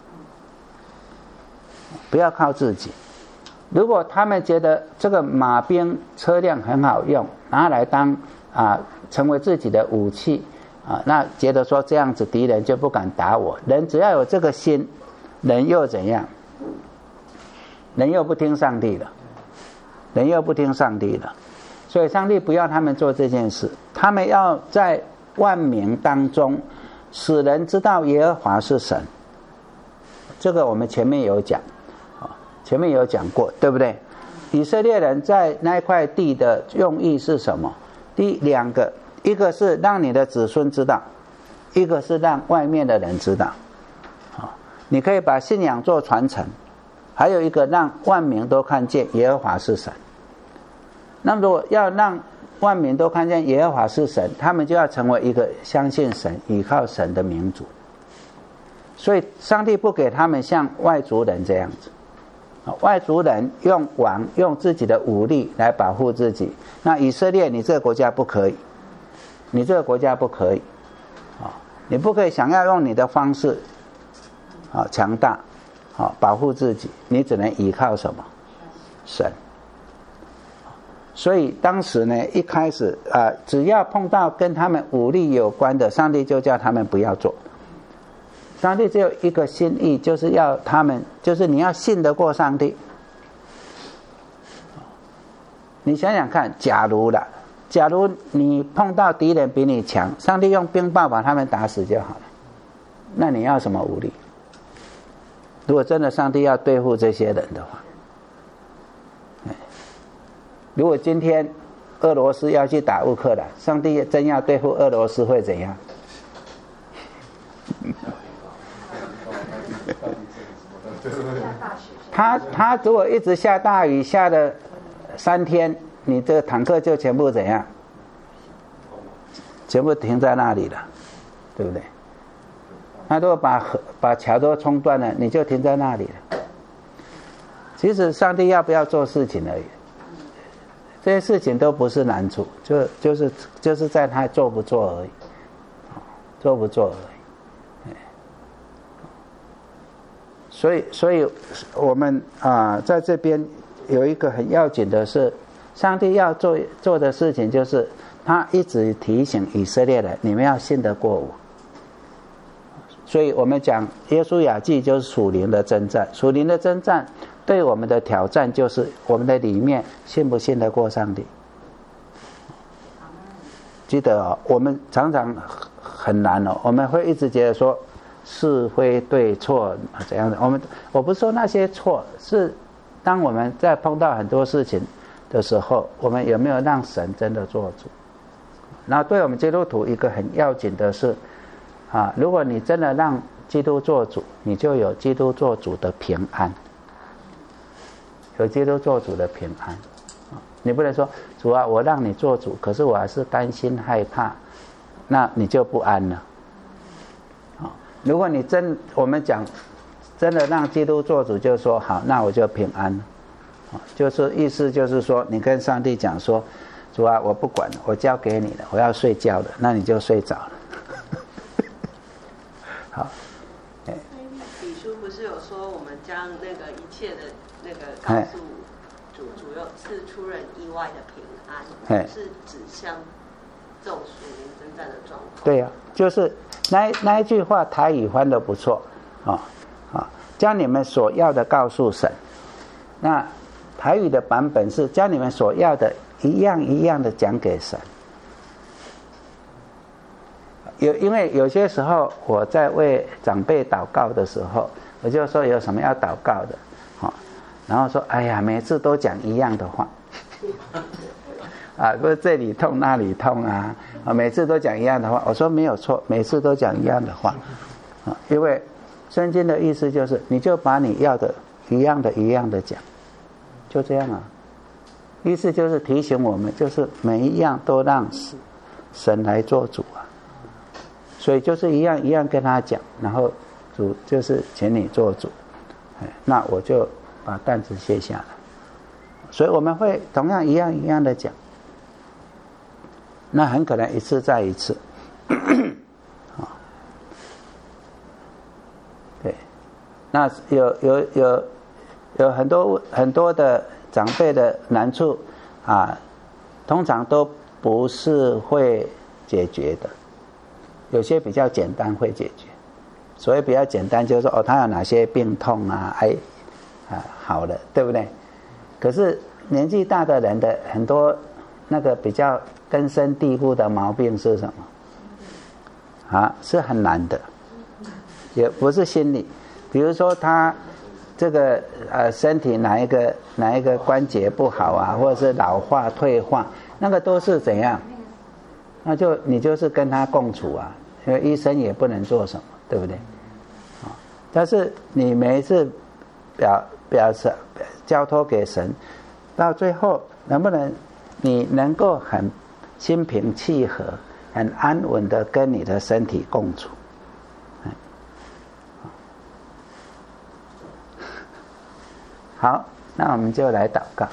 S1: 不要靠自己。如果他们觉得这个马兵车辆很好用，拿来当啊成为自己的武器啊，那觉得说这样子敌人就不敢打我。人只要有这个心，人又怎样？人又不听上帝了，人又不听上帝了。所以上帝不要他们做这件事，他们要在万民当中使人知道耶和华是神。这个我们前面有讲，前面有讲过，对不对？以色列人在那块地的用意是什么？第两个，一个是让你的子孙知道，一个是让外面的人知道。你可以把信仰做传承，还有一个让万民都看见耶和华是神。那如果要让万民都看见耶和华是神，他们就要成为一个相信神、依靠神的民族。所以上帝不给他们像外族人这样子， 外族人用王用自己的武力来保护自己，那以色列你这个国家不可以，你这个国家不可以，你不可以想要用你的方式强大保护自己，你只能依靠什么？神。所以当时呢，一开始啊，只要碰到跟他们武力有关的，上帝就叫他们不要做。上帝只有一个心意，就是要他们，就是你要信得过上帝。你想想看，假如啦，假如你碰到敌人比你强，上帝用冰雹把他们打死就好了，那你要什么武力？如果真的上帝要对付这些人的话，如果今天俄罗斯要去打乌克兰，上帝真要对付俄罗斯会怎样？他他如果一直下大雨，下了三天，你这个坦克就全部怎样？全部停在那里了，对不对？他如果把河把桥都冲断了，你就停在那里了。其实上帝要不要做事情而已，这些事情都不是难处，就就是就是在他做不做而已，做不做而已。所以，所以我们啊、呃，在这边有一个很要紧的是，上帝要做做的事情，就是他一直提醒以色列人，你们要信得过我。所以我们讲约书亚记就是属灵的征战，属灵的征战对我们的挑战就是我们的里面信不信得过上帝。记得哦，我们常常很难哦，我们会一直觉得说是非对错怎样的，我们我不是说那些错，是当我们在碰到很多事情的时候，我们有没有让神真的做主？然后对我们基督徒一个很要紧的是啊，如果你真的让基督做主，你就有基督做主的平安，有基督做主的平安。你不能说主啊，我让你做主，可是我还是担心害怕，那你就不安了。如果你真我们讲真的让基督做主，就说好，那我就平安了。就是意思就是说，你跟上帝讲说，主啊，我不管了，我交给你了，我要睡觉了，那你就睡着了。好，
S3: 哎，李叔不是有说我们将那个一切的那个告诉主，主要是出人意外的平安，是指向这种属灵征战的状况。
S1: 对呀、啊，就是那那一句话台语翻得不错啊啊，将你们所要的告诉神。那台语的版本是将你们所要的一样一样的讲给神。有因为有些时候我在为长辈祷告的时候，我就说有什么要祷告的，啊，然后说哎呀，每次都讲一样的话，啊，不是这里痛那里痛啊，啊，每次都讲一样的话。我说没有错，每次都讲一样的话，啊，因为圣经的意思就是，你就把你要的一样的一样的讲，就这样啊。意思就是提醒我们，就是每一样都让神来做主啊。所以就是一样一样跟他讲，然后主就是请你做主，那我就把担子卸下来。所以我们会同样一样一样的讲，那很可能一次再一次。对，那有有有有很多很多的长辈的难处啊，通常都不是会解决的。有些比较简单会解决，所谓比较简单就是说哦，他有哪些病痛啊，哎啊好了，对不对？可是年纪大的人的很多那个比较根深蒂固的毛病是什么？啊，是很难的，也不是心理。比如说他这个呃身体哪一个哪一个关节不好啊，或者是老化退化，那个都是怎样？那就你就是跟他共处啊，因为医生也不能做什么，对不对？啊，但是你每一次表表示交托给神，到最后能不能你能够很心平气和、很安稳的跟你的身体共处？ 好，那我们就来祷告。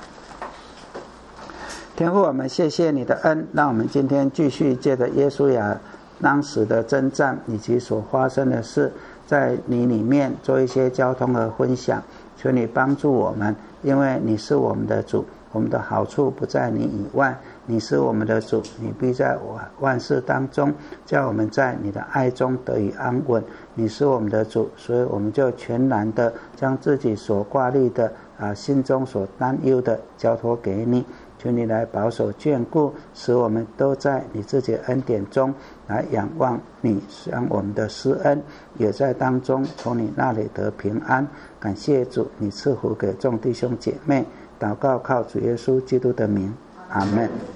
S1: 天父，我们谢谢你的恩，让我们今天继续借着耶稣亚当时的征战以及所发生的事，在你里面做一些交通和分享。求你帮助我们，因为你是我们的主，我们的好处不在你以外，你是我们的主，你必在万事当中叫我们在你的爱中得以安稳。你是我们的主，所以我们就全然的将自己所挂虑的啊，心中所担忧的交托给你，求你来保守眷顾，使我们都在你自己的恩典中来仰望你，将我们的施恩也在当中从你那里得平安。感谢主，你赐福给众弟兄姐妹，祷告靠主耶稣基督的名，阿们。